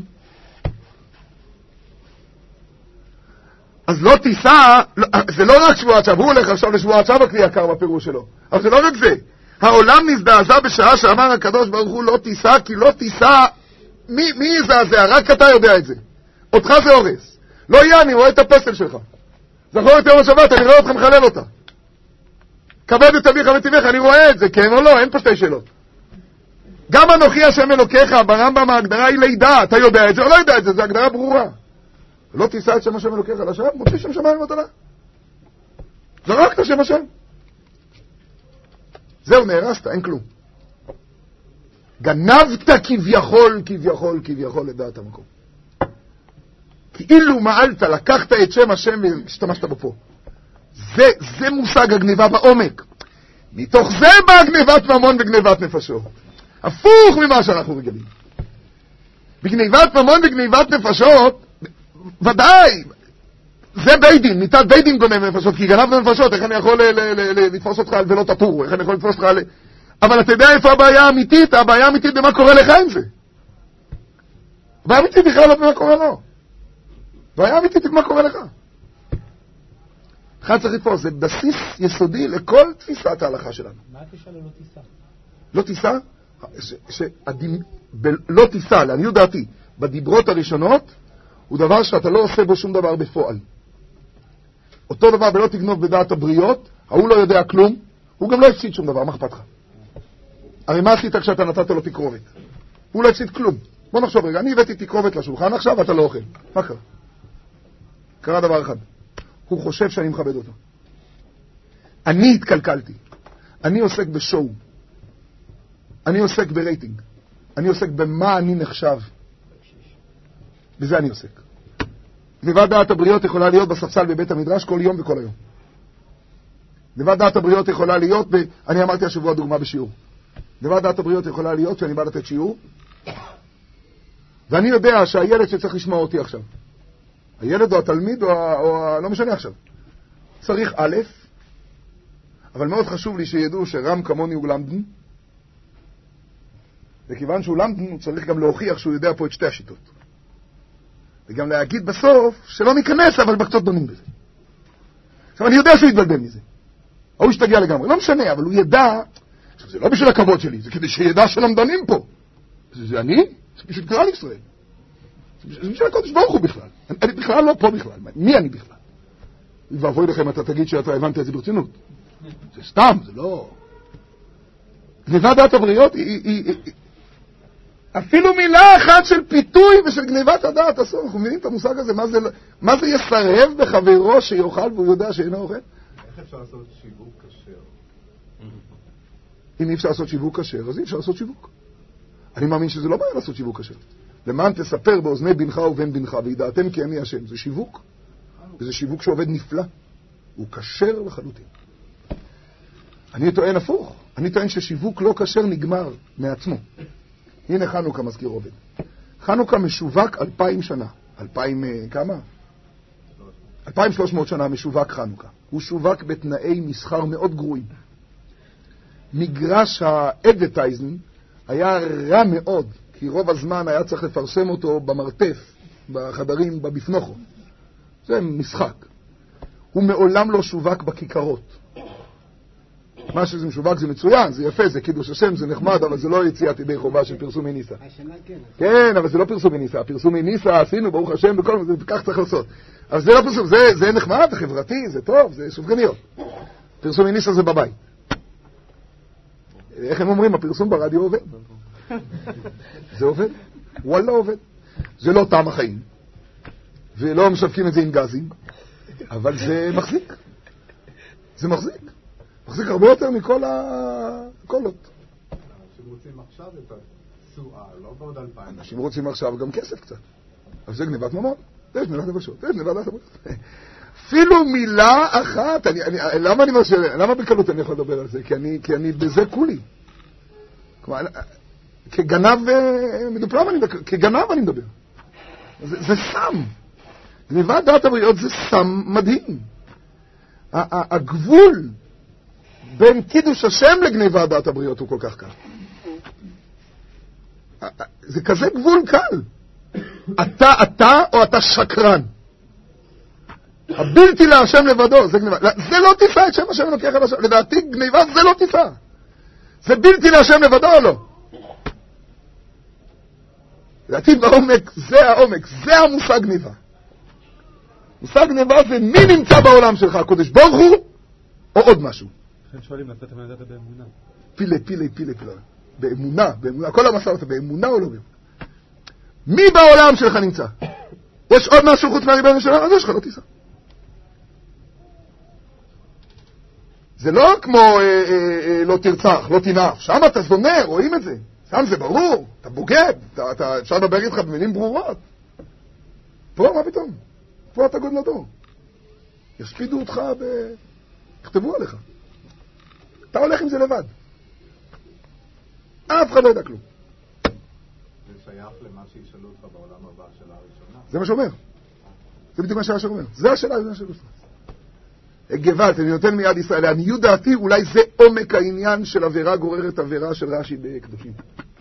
אז לא טיסה, זה לא רק שבועת שווא, הוא הולך עכשיו לשבועת שווא הכלי יקר בפירוש שלו, אבל זה לא רק זה. העולם נזדעזע בשעה שאמר הקדוש ברוך הוא לא טיסה, כי לא טיסה, מי יזעזע? רק אתה יודע את זה. אותך זה הורס. לא יהיה, אני רואה את הפסל שלך. זכור את יום השבת, אני רואה אותך מחלל אותה. כבד את אביך ואת אמך, אני רואה את זה, כן או לא, אין פה שתי שאלות. גם אנוכי השם אלוקיך, ברמב"ם ההגדרה היא לידה, אתה יודע את זה או לא יודע את זה, זו הגדרה ברורה. לא תישא את שם השם אלוקיך לשווא, מוציא שם שמיים ומטלה. זרקת שם השם. זהו, נהרסת, אין כלום. גנבת כביכול לדעת המקום. כאילו מעלת, לקחת את שם השם והשתמשת בו פה. זה מושג הגניבה בעומק. מתוך זה באה גניבת ממון וגניבת נפשות. הפוך ממה שאנחנו רגילים. בגניבת ממון וגניבת נפשות, ודאי, זה בית דין, מיתת בית דין גונב נפשות, כי גנבת נפשות, איך אני יכול לתפוס אותך ולא תטורו, איך אני יכול לתפוס אותך אבל אתה יודע איפה הבעיה האמיתית? הבעיה האמיתית במה קורה לך עם זה. הבעיה האמיתית בכלל לא במה קורה לו. הבעיה האמיתית במה קורה לך. אחד צריך לתפוס, זה בסיס יסודי לכל תפיסת ההלכה שלנו. מה הקשר ללא טיסה? לא טיסה? לא טיסה, לעניות דעתי, בדיברות הראשונות, הוא דבר שאתה לא עושה בו שום דבר בפועל. אותו דבר בלא תגנוב בדעת הבריות, הוא לא יודע כלום, הוא גם לא הפסיד שום דבר, מה אכפת לך? הרי מה עשית כשאתה נתת לו תקרובת? הוא לא הפסיד כלום. בוא נחשוב רגע, אני הבאתי תקרובת לשולחן עכשיו ואתה לא אוכל. מה קרה? קרה דבר אחד. הוא חושב שאני מכבד אותו. אני התקלקלתי. אני עוסק בשואו. אני עוסק ברייטינג. אני עוסק במה אני נחשב. בזה אני עוסק. גניבת דעת הבריות יכולה להיות בספסל בבית המדרש כל יום וכל היום. גניבת דעת הבריות יכולה להיות, אני אמרתי השבוע דוגמה בשיעור. גניבת דעת הבריות יכולה להיות שאני בא לתת שיעור, ואני יודע שהילד שצריך לשמוע אותי עכשיו, הילד או התלמיד או לא משנה עכשיו, צריך א', אבל מאוד חשוב לי שידעו שרם כמוני הוא למדן, וכיוון שהוא למדן הוא צריך גם להוכיח שהוא יודע פה את שתי השיטות. וגם להגיד בסוף שלא ניכנס, אבל בקצות דונים בזה. עכשיו אני יודע שהוא יתבלבל מזה. הוא ישתגע לגמרי, לא משנה, אבל הוא ידע, עכשיו זה לא בשביל הכבוד שלי, זה כדי שידע שלמדנים פה. זה אני? זה בשביל כלל ישראל. זה בשביל הקודש ברוך הוא בכלל. אני בכלל לא פה בכלל. מי אני בכלל? ואבוי לכם, אתה תגיד שאתה הבנת את זה ברצינות. זה סתם, זה לא... גניבת דעת הבריות היא אפילו מילה אחת של פיתוי ושל גניבת הדעת. אנחנו מבינים את המושג הזה, מה זה יסרב בחברו שיאכל והוא יודע שאינו אוכל? איך אפשר לעשות שיווק כשר? אם אי אפשר לעשות שיווק כשר, אז אי אפשר לעשות שיווק. אני מאמין שזה לא בעיה לעשות שיווק כשר. למען תספר באוזני בנך ובן בנך, וידעתם כי אני השם. זה שיווק. וזה שיווק שעובד נפלא. הוא כשר לחלוטין. אני טוען הפוך. אני טוען ששיווק לא כשר נגמר מעצמו. הנה חנוכה מזכיר עובד. חנוכה משווק 2000 שנה. 2000 כמה? 2300 שנה משווק חנוכה. הוא שווק בתנאי מסחר מאוד גרועים. מגרש האדברטייזינג היה רע מאוד, כי רוב הזמן היה צריך לפרסם אותו במרתף, בחדרים, בבפנוכו. זה משחק. הוא מעולם לא שווק בכיכרות. מה שזה משווק זה מצוין, זה יפה, זה קידוש השם, זה נחמד, אבל זה לא יציאת ידי חובה של פרסומי ניסה. השנה כן. כן, אבל זה לא פרסומי ניסה. הפרסומי ניסה עשינו, ברוך השם, בכל זה, וכך צריך לעשות. אבל זה לא פרסום, זה נחמד, זה חברתי, זה טוב, זה שופגניות. פרסומי ניסה זה בבית. איך הם אומרים? הפרסום ברדיו עובד. זה עובד? וואלה עובד. זה לא טעם החיים. ולא משווקים את זה עם גזים, אבל זה מחזיק. זה מחזיק. מחזיק הרבה יותר מכל הקולות. אנשים רוצים עכשיו את התשואה, לא בעוד 2000. אנשים רוצים עכשיו גם כסף קצת. אבל זה גניבת ממון. זה גניבת נפשות. זה גניבת נפשות. אפילו מילה אחת. למה אני מרשה? למה בקלות אני יכול לדבר על זה? כי אני בזה כולי. כלומר, כגנב מדופלם אני מדבר. כגנב אני מדבר. זה סם. גניבת דעת הבריות זה סם מדהים. הגבול בין קידוש השם לגניבת דעת הבריות הוא כל כך קל. זה כזה גבול קל. אתה או אתה שקרן. הבלתי להשם לבדו, זה גניבה. זה לא תיסה את שם השם לוקח על השם. לדעתי גניבה זה לא תיסה. זה בלתי להשם לבדו או לא? לדעתי בעומק, זה העומק, זה המושג גניבה. מושג גניבה זה מי נמצא בעולם שלך, הקודש ברוך הוא או עוד משהו. הם שואלים לתת את זה באמונה. פילה. באמונה. כל המסעות, באמונה או לא באמונה? מי בעולם שלך נמצא? יש עוד משהו חוץ מהריבונו של עולם? אז יש לך לא תיסה. זה לא כמו לא תרצח, לא תנאף. שם אתה זונר, רואים את זה. שם זה ברור, אתה בוגד, אפשר לדבר איתך במילים ברורות. פה מה פתאום? פה אתה גודל הדור. ישפידו אותך יכתבו עליך. אתה הולך עם זה לבד. אף אחד לא ידע כלום. זה שייך למה שישאלו אותך בעולם הבא, השאלה הראשונה. זה מה שאומר. זה בדיוק מה שהשאלה שאומר. זה השאלה הראשונה של אוסטרס. גבלת, אני נותן מיד ישראל. לעניות דעתי, אולי זה עומק העניין של עבירה גוררת עבירה של רש"י בקדושים.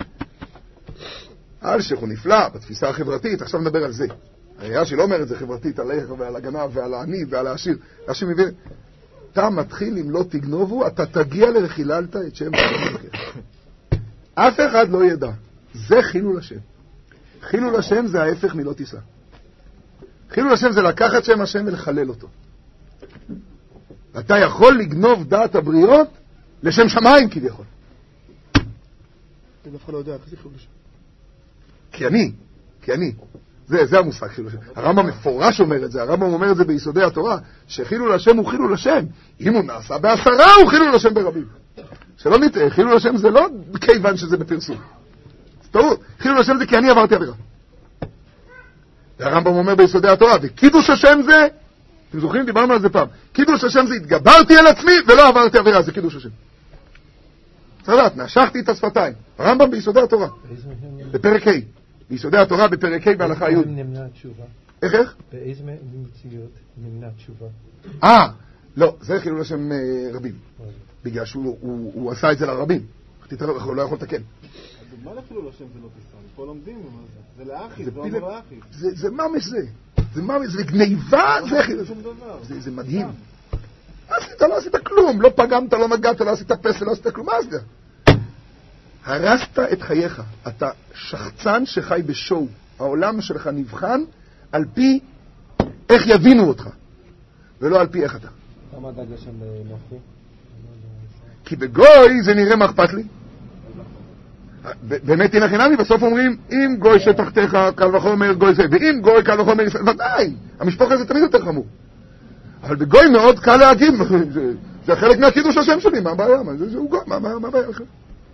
אלשיך הוא נפלא בתפיסה החברתית, עכשיו נדבר על זה. רש"י לא אומר את זה חברתית עליך ועל הגנב ועל העני ועל העשיר. רש"י מבין, אתה מתחיל אם לא תגנובו, אתה תגיע לרכיללת את שם השם. אף אחד לא ידע. זה חילול השם. חילול השם זה ההפך מלא תישא. חילול השם זה לקחת שם השם ולחלל אותו. אתה יכול לגנוב דעת הבריות לשם שמיים כביכול. אני אף אחד לא יודע, איך זה חילול השם? כי אני. זה המושג חילול השם. הרמב"ם מפורש אומר את זה, הרמב"ם אומר את זה ביסודי התורה, שחילול השם הוא חילול השם. אם הוא נעשה בעשרה הוא חילול השם ברבים. שלא נטעה, חילול השם זה לא כיוון שזה בפרסום. טעות, חילול השם זה כי אני עברתי עבירה. והרמב"ם אומר ביסודי התורה, וקידוש השם זה, אתם זוכרים? דיברנו על זה פעם. קידוש השם זה התגברתי על עצמי ולא עברתי עבירה, זה קידוש השם. צריך לדעת, נשכתי את השפתיים. הרמב"ם ביסודי התורה. בפרק ה'. ביסודי התורה בפרק ה' בהלכה י'. איך? באיזה מציאות נמנע תשובה? לא, זה חילול השם רבים. בגלל שהוא עשה את זה לרבים. הוא לא יכול לתקן. מה לחילול השם זה לא תישא? פה לומדים, זה לאחיס, זה אומר לאחיס. זה ממש זה. זה ממש, זה גניבה, זה מדהים. לא עשית כלום, לא פגמת, לא נגעת, לא עשית פסל, לא עשית כלום, מה זה? הרסת את חייך. אתה שחצן שחי בשואו. העולם שלך נבחן על פי איך יבינו אותך, ולא על פי איך אתה. למה הדגל שם נוחי? כי בגוי זה נראה מה אכפת לי. באמת אין חינמי, בסוף אומרים, אם גוי שתחתיך קל וחומר גוי זה, ואם גוי קל וחומר ישראל, ודאי, המשפחה זה תמיד יותר חמור. אבל בגוי מאוד קל להגיד, זה חלק מהקידוש השם שלי, מה הבעיה? זהו גוי, מה הבעיה לכם?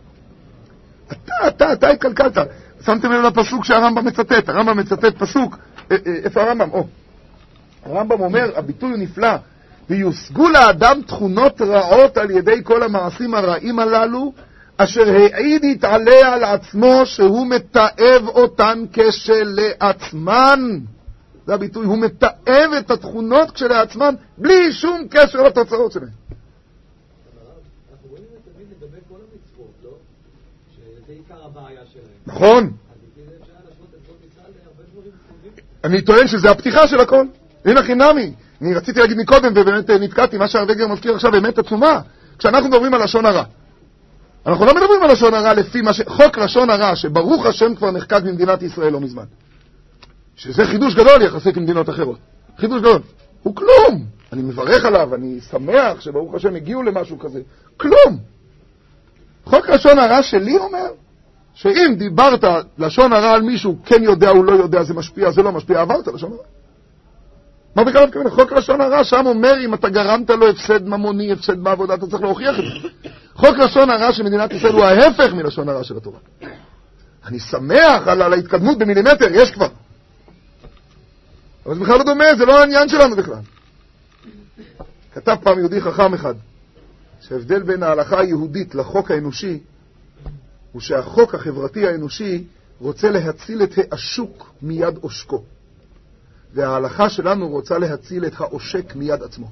אתה התקלקלת. שמתם לב לפסוק שהרמב"ם מצטט, הרמב"ם מצטט פסוק, איפה הרמב"ם? הרמב"ם אומר, הביטוי הוא נפלא, ויושגו לאדם תכונות רעות על ידי כל המעשים הרעים הללו, אשר העיד יתעלה על עצמו שהוא מתאב אותן כשלעצמן. זה הביטוי, הוא מתאב את התכונות כשלעצמן בלי שום קשר לתוצאות שלהן. אנחנו רואים את תמיד לגבי כל המצוות, לא? שזה עיקר הבעיה שלהם. נכון. אז אפשר להשוות את זאת מצד להרבה דברים טובים. אני טוען שזה הפתיחה של הכל. הנה חינמי. אני רציתי להגיד מקודם ובאמת נתקעתי, מה שהרגע מזכיר עכשיו באמת עצומה. כשאנחנו מדברים על לשון הרע, אנחנו לא מדברים על לשון הרע לפי חוק לשון הרע, שברוך השם כבר נחקק במדינת ישראל לא מזמן. שזה חידוש גדול יחסית עם מדינות אחרות. חידוש גדול. הוא כלום. אני מברך עליו, אני שמח שברוך השם הגיעו למשהו כזה. כלום. חוק לשון הרע שלי אומר, שאם דיברת לשון הרע על מישהו, כן יודע או לא יודע, זה משפיע, זה לא משפיע, עברת לשון הרע. מה בכלל מתכוון? חוק לשון הרע שם אומר, אם אתה גרמת לו הפסד ממוני, הפסד בעבודה, אתה צריך להוכיח את זה. חוק לשון הרע של מדינת ישראל הוא ההפך מלשון הרע של התורה. אני שמח על ההתקדמות במילימטר, יש כבר. אבל זה בכלל לא דומה, זה לא העניין שלנו בכלל. כתב פעם יהודי חכם אחד, שההבדל בין ההלכה היהודית לחוק האנושי, הוא שהחוק החברתי האנושי רוצה להציל את השוק מיד עושקו. וההלכה שלנו רוצה להציל את העושק מיד עצמו.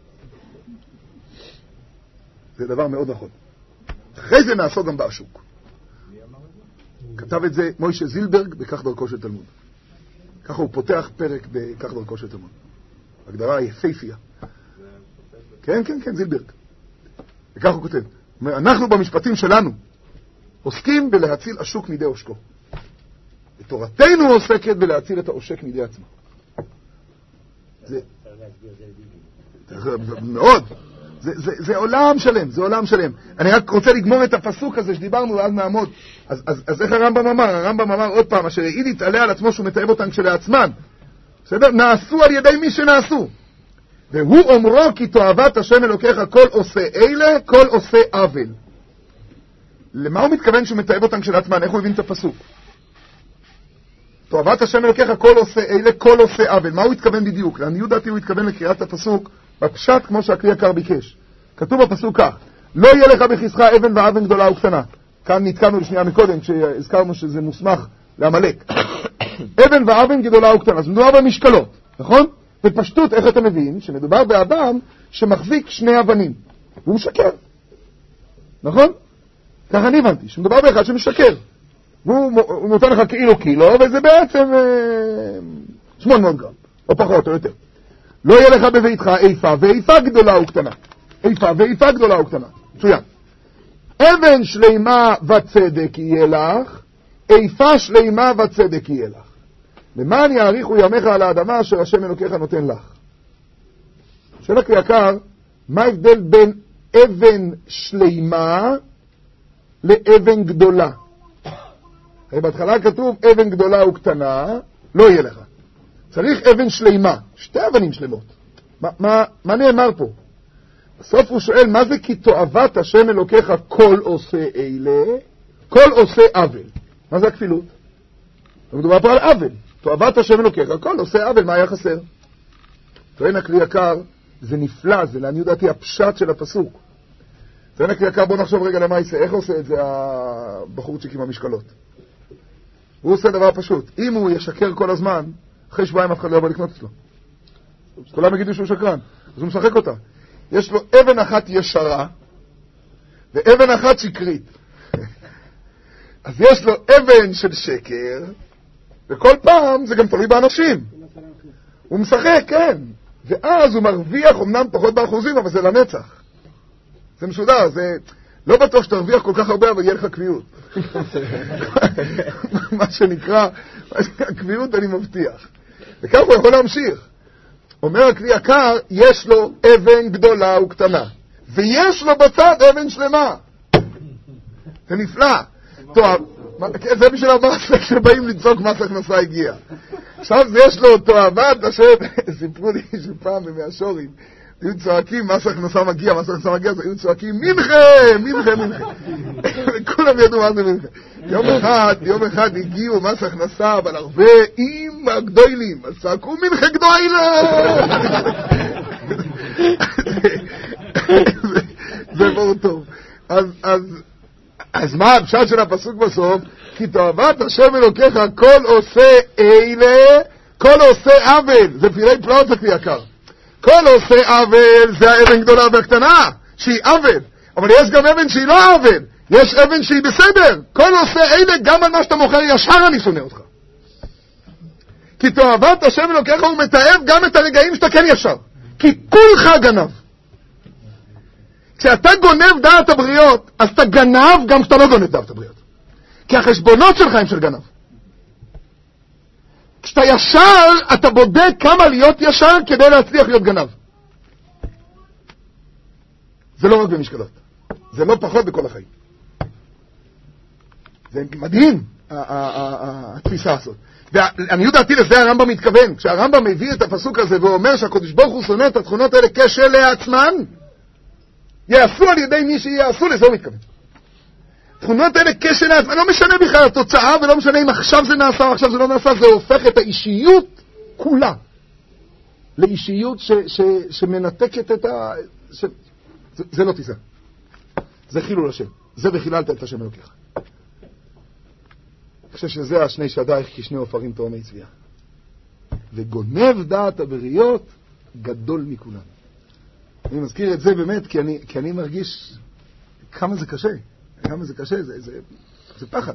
זה דבר מאוד נכון. אחרי זה נעסוק גם בעשוק. כתב את זה מוישה זילברג בכך דרכו של תלמוד. ככה הוא פותח פרק בכך דרכו של תלמוד. הגדרה יפהפייה. כן, זילברג. וכך הוא כותב. אנחנו במשפטים שלנו עוסקים בלהציל השוק מידי עושקו. ותורתנו עוסקת בלהציל את העושק מידי עצמו. זה מאוד. זה עולם שלם, זה עולם שלם. אני רק רוצה לגמור את הפסוק הזה שדיברנו ואז נעמוד. אז איך הרמב"ם אמר? הרמב"ם אמר עוד פעם, אשר העיד יתעלה על עצמו שהוא מתאב אותן כשלעצמן. בסדר? נעשו על ידי מי שנעשו. והוא אומרו כי תועבת השם אלוקיך כל עושה אלה, כל עושה עוול. למה הוא מתכוון שהוא מתאב אותן כשלעצמן? איך הוא הבין את הפסוק? תועבת השם אלוקיך כל עושה אלה, כל עושה עוול. מה הוא התכוון בדיוק? לעניות דעתי הוא התכוון לקריאת הפסוק בפשט כמו שהכלי יקר ביקש. כתוב בפסוק כך, לא יהיה לך בכיסך אבן ואבן גדולה וקטנה. כאן נתקענו לשנייה מקודם כשהזכרנו שזה מוסמך לעמלק. אבן ואבן גדולה וקטנה, זה מדובר במשקלות, נכון? בפשטות איך אתה מבין שמדובר באדם שמחזיק שני אבנים והוא משקר, נכון? ככה אני הבנתי, שמדובר באחד שמשקר והוא נותן לך כאילו קילו וזה בעצם 800 גרם או פחות או יותר. לא יהיה לך בביתך איפה ואיפה גדולה וקטנה, איפה ואיפה גדולה וקטנה, מצוין. אבן שלימה וצדק יהיה לך, איפה שלימה וצדק יהיה לך. למען יאריכו ימיך על האדמה אשר השם אלוקיך נותן לך. שאלה יקר, מה ההבדל בין אבן שלימה לאבן גדולה? הרי בהתחלה כתוב אבן גדולה וקטנה, לא יהיה לך. צריך אבן שלימה, שתי אבנים שלמות. מה נאמר פה? בסוף הוא שואל, מה זה כי תועבת השם אלוקיך כל עושה אלה, כל עושה עוול? מה זה הכפילות? מדובר פה על עוול. תועבת השם אלוקיך כל עושה עוול, מה היה חסר? טוען הכלי יקר, זה נפלא, זה לעניות דעתי הפשט של הפסוק. טוען הכלי יקר, בוא נחשוב רגע למה יעשה, איך עושה את זה הבחורצ'יק עם המשקלות? הוא עושה דבר פשוט, אם הוא ישקר כל הזמן, אחרי שבועיים אף אחד לא יבוא לקנות אצלו. כולם יגידו שהוא שקרן, אז הוא משחק אותה. יש לו אבן אחת ישרה, ואבן אחת שקרית. אז יש לו אבן של שקר, וכל פעם זה גם תלוי באנשים. הוא משחק, כן. ואז הוא מרוויח, אמנם פחות באחוזים, אבל זה לנצח. זה מסודר, זה לא בטוח שתרוויח כל כך הרבה, אבל יהיה לך קביעות. מה שנקרא, הקביעות אני מבטיח. וכך הוא יכול להמשיך. אומר הכלי יקר, יש לו אבן גדולה וקטנה, ויש לו בצד אבן שלמה. זה נפלא. טוב, זה בשביל המס שבאים לצעוק מס הכנסה הגיע. עכשיו יש לו תועבת השם, סיפרו לי שפעם במאשורים, היו צועקים מס הכנסה מגיע, מס הכנסה מגיע, אז היו צועקים מנחה, מנחה, מנחה. וכולם ידעו מה זה מנחה. יום אחד הגיעו מס הכנסה, אבל הרבה עם הגדולים, אז צעקו מנחה גדולה! זה בור טוב. אז מה הפשט של הפסוק בסוף? כי תועבת השם אלוקיך כל עושה אלה, כל עושה עוול. זה פילי פלאות הכלי יקר. כל עושה עוול זה האבן גדולה והקטנה, שהיא עוול. אבל יש גם אבן שהיא לא עוול. יש אבן שהיא בסדר. כל עושה אלה, גם על מה שאתה מוכר ישר אני שונא אותך. כי תועבת השם אלוקיך הוא מתאב גם את הרגעים שאתה כן ישר. כי כולך גנב. כשאתה גונב דעת הבריות, אז אתה גנב גם כשאתה לא גונב דעת הבריות. כי החשבונות שלך הם של גנב. כשאתה ישר, אתה בודק כמה להיות ישר כדי להצליח להיות גנב. זה לא רק במשקלות. זה לא פחות בכל החיים. זה מדהים, התפיסה הזאת. ואני יודעתי לזה הרמב"ם מתכוון. כשהרמב"ם מביא את הפסוק הזה ואומר שהקדוש ברוך הוא שונא את התכונות האלה כשלעצמן, יעשו על ידי מי שיעשו, לזה הוא מתכוון. תכונות האלה כשלעצמן, לא משנה בכלל התוצאה, ולא משנה אם עכשיו זה נעשה או עכשיו זה לא נעשה, זה הופך את האישיות כולה לאישיות שמנתקת את ה... זה לא תיזה. זה חילול השם. זה וחיללת את השם אלוקיך. אני חושב שזה השני שדייך כשני עופרים תאומי צביעה. וגונב דעת הבריות גדול מכולנו. אני מזכיר את זה באמת כי אני מרגיש כמה זה קשה. כמה זה קשה, זה פחד.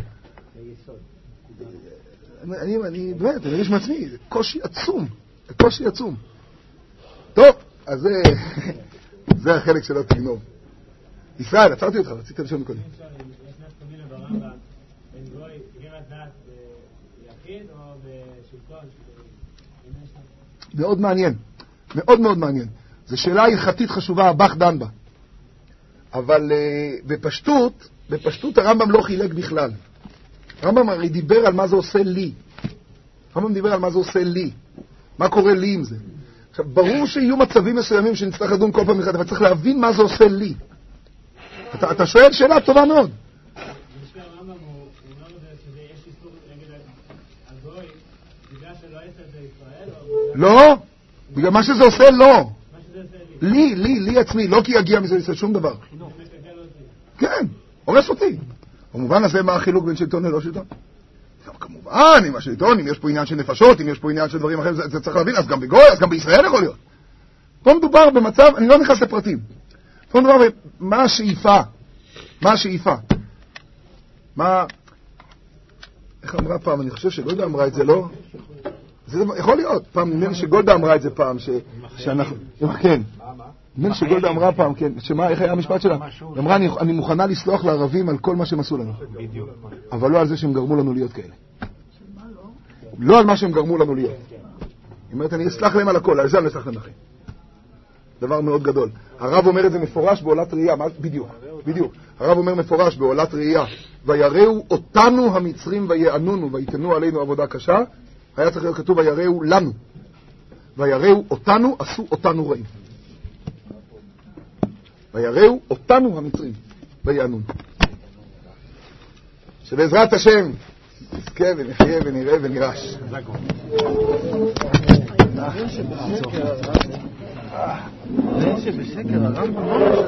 אני באמת, אני מרגיש מעצמי, זה קושי עצום. זה קושי עצום. טוב, אז זה החלק שלא תגנוב. ישראל, עצרתי אותך, רצית לשאול מקודם. יש נס קומילה ברמב"ם, בין גוי, גרת דעת ביחיד או בשלטון? מאוד מעניין, מאוד מאוד מעניין. זו שאלה הלכתית חשובה, הבח דן בה. אבל בפשטות הרמב"ם לא חילק בכלל. הרמב"ם הרי דיבר על מה זה עושה לי. הרמב"ם דיבר על מה זה עושה לי. מה קורה לי עם זה. עכשיו, ברור שיהיו מצבים מסוימים שנצטרך לדון כל פעם אחד, אבל צריך להבין מה זה עושה לי. אתה שואל שאלה טובה מאוד. הרמב"ם הוא שיש איסור נגד הגוי, בגלל שלא יצא את זה ישראל? לא, בגלל מה שזה עושה, לא. לי עצמי, לא כי יגיע מזה יעשה שום דבר. כן, הורס אותי. במובן הזה מה החילוק בין שלטון ללא שלטון? כמובן, עם השלטון, אם יש פה עניין של נפשות, אם יש פה עניין של דברים אחרים, זה צריך להבין, אז גם בגוי, אז גם בישראל יכול להיות. פה מדובר במצב, אני לא נכנס לפרטים. פה מדובר במה השאיפה. מה השאיפה? איך אמרה פעם? אני חושב שגולדה אמרה את זה, לא? זה יכול להיות. פעם, נדמה לי שגולדה אמרה את זה פעם, שאנחנו... כן. נדמה לי שגולדה אמרה פעם, כן. שמה, איך היה המשפט שלה? היא אמרה, אני מוכנה לסלוח לערבים על כל מה שהם עשו לנו. אבל לא על זה שהם גרמו לנו להיות כאלה. לא על מה שהם גרמו לנו להיות. היא אומרת, אני אסלח להם על הכל, על זה אני אסלח להם לכם. דבר מאוד גדול. הרב אומר את זה מפורש בעולת ראייה, בדיוק. הרב אומר מפורש בעולת ראייה, ויראו אותנו המצרים ויענונו ויתנו עלינו עבודה קשה, היה צריך להיות כתוב ויראו לנו. ויראו אותנו, עשו אותנו רעים. ויראו אותנו המצרים ויענונו. שבעזרת השם נזכה ונחיה ונראה ונירש. שבשקר הרמב"ם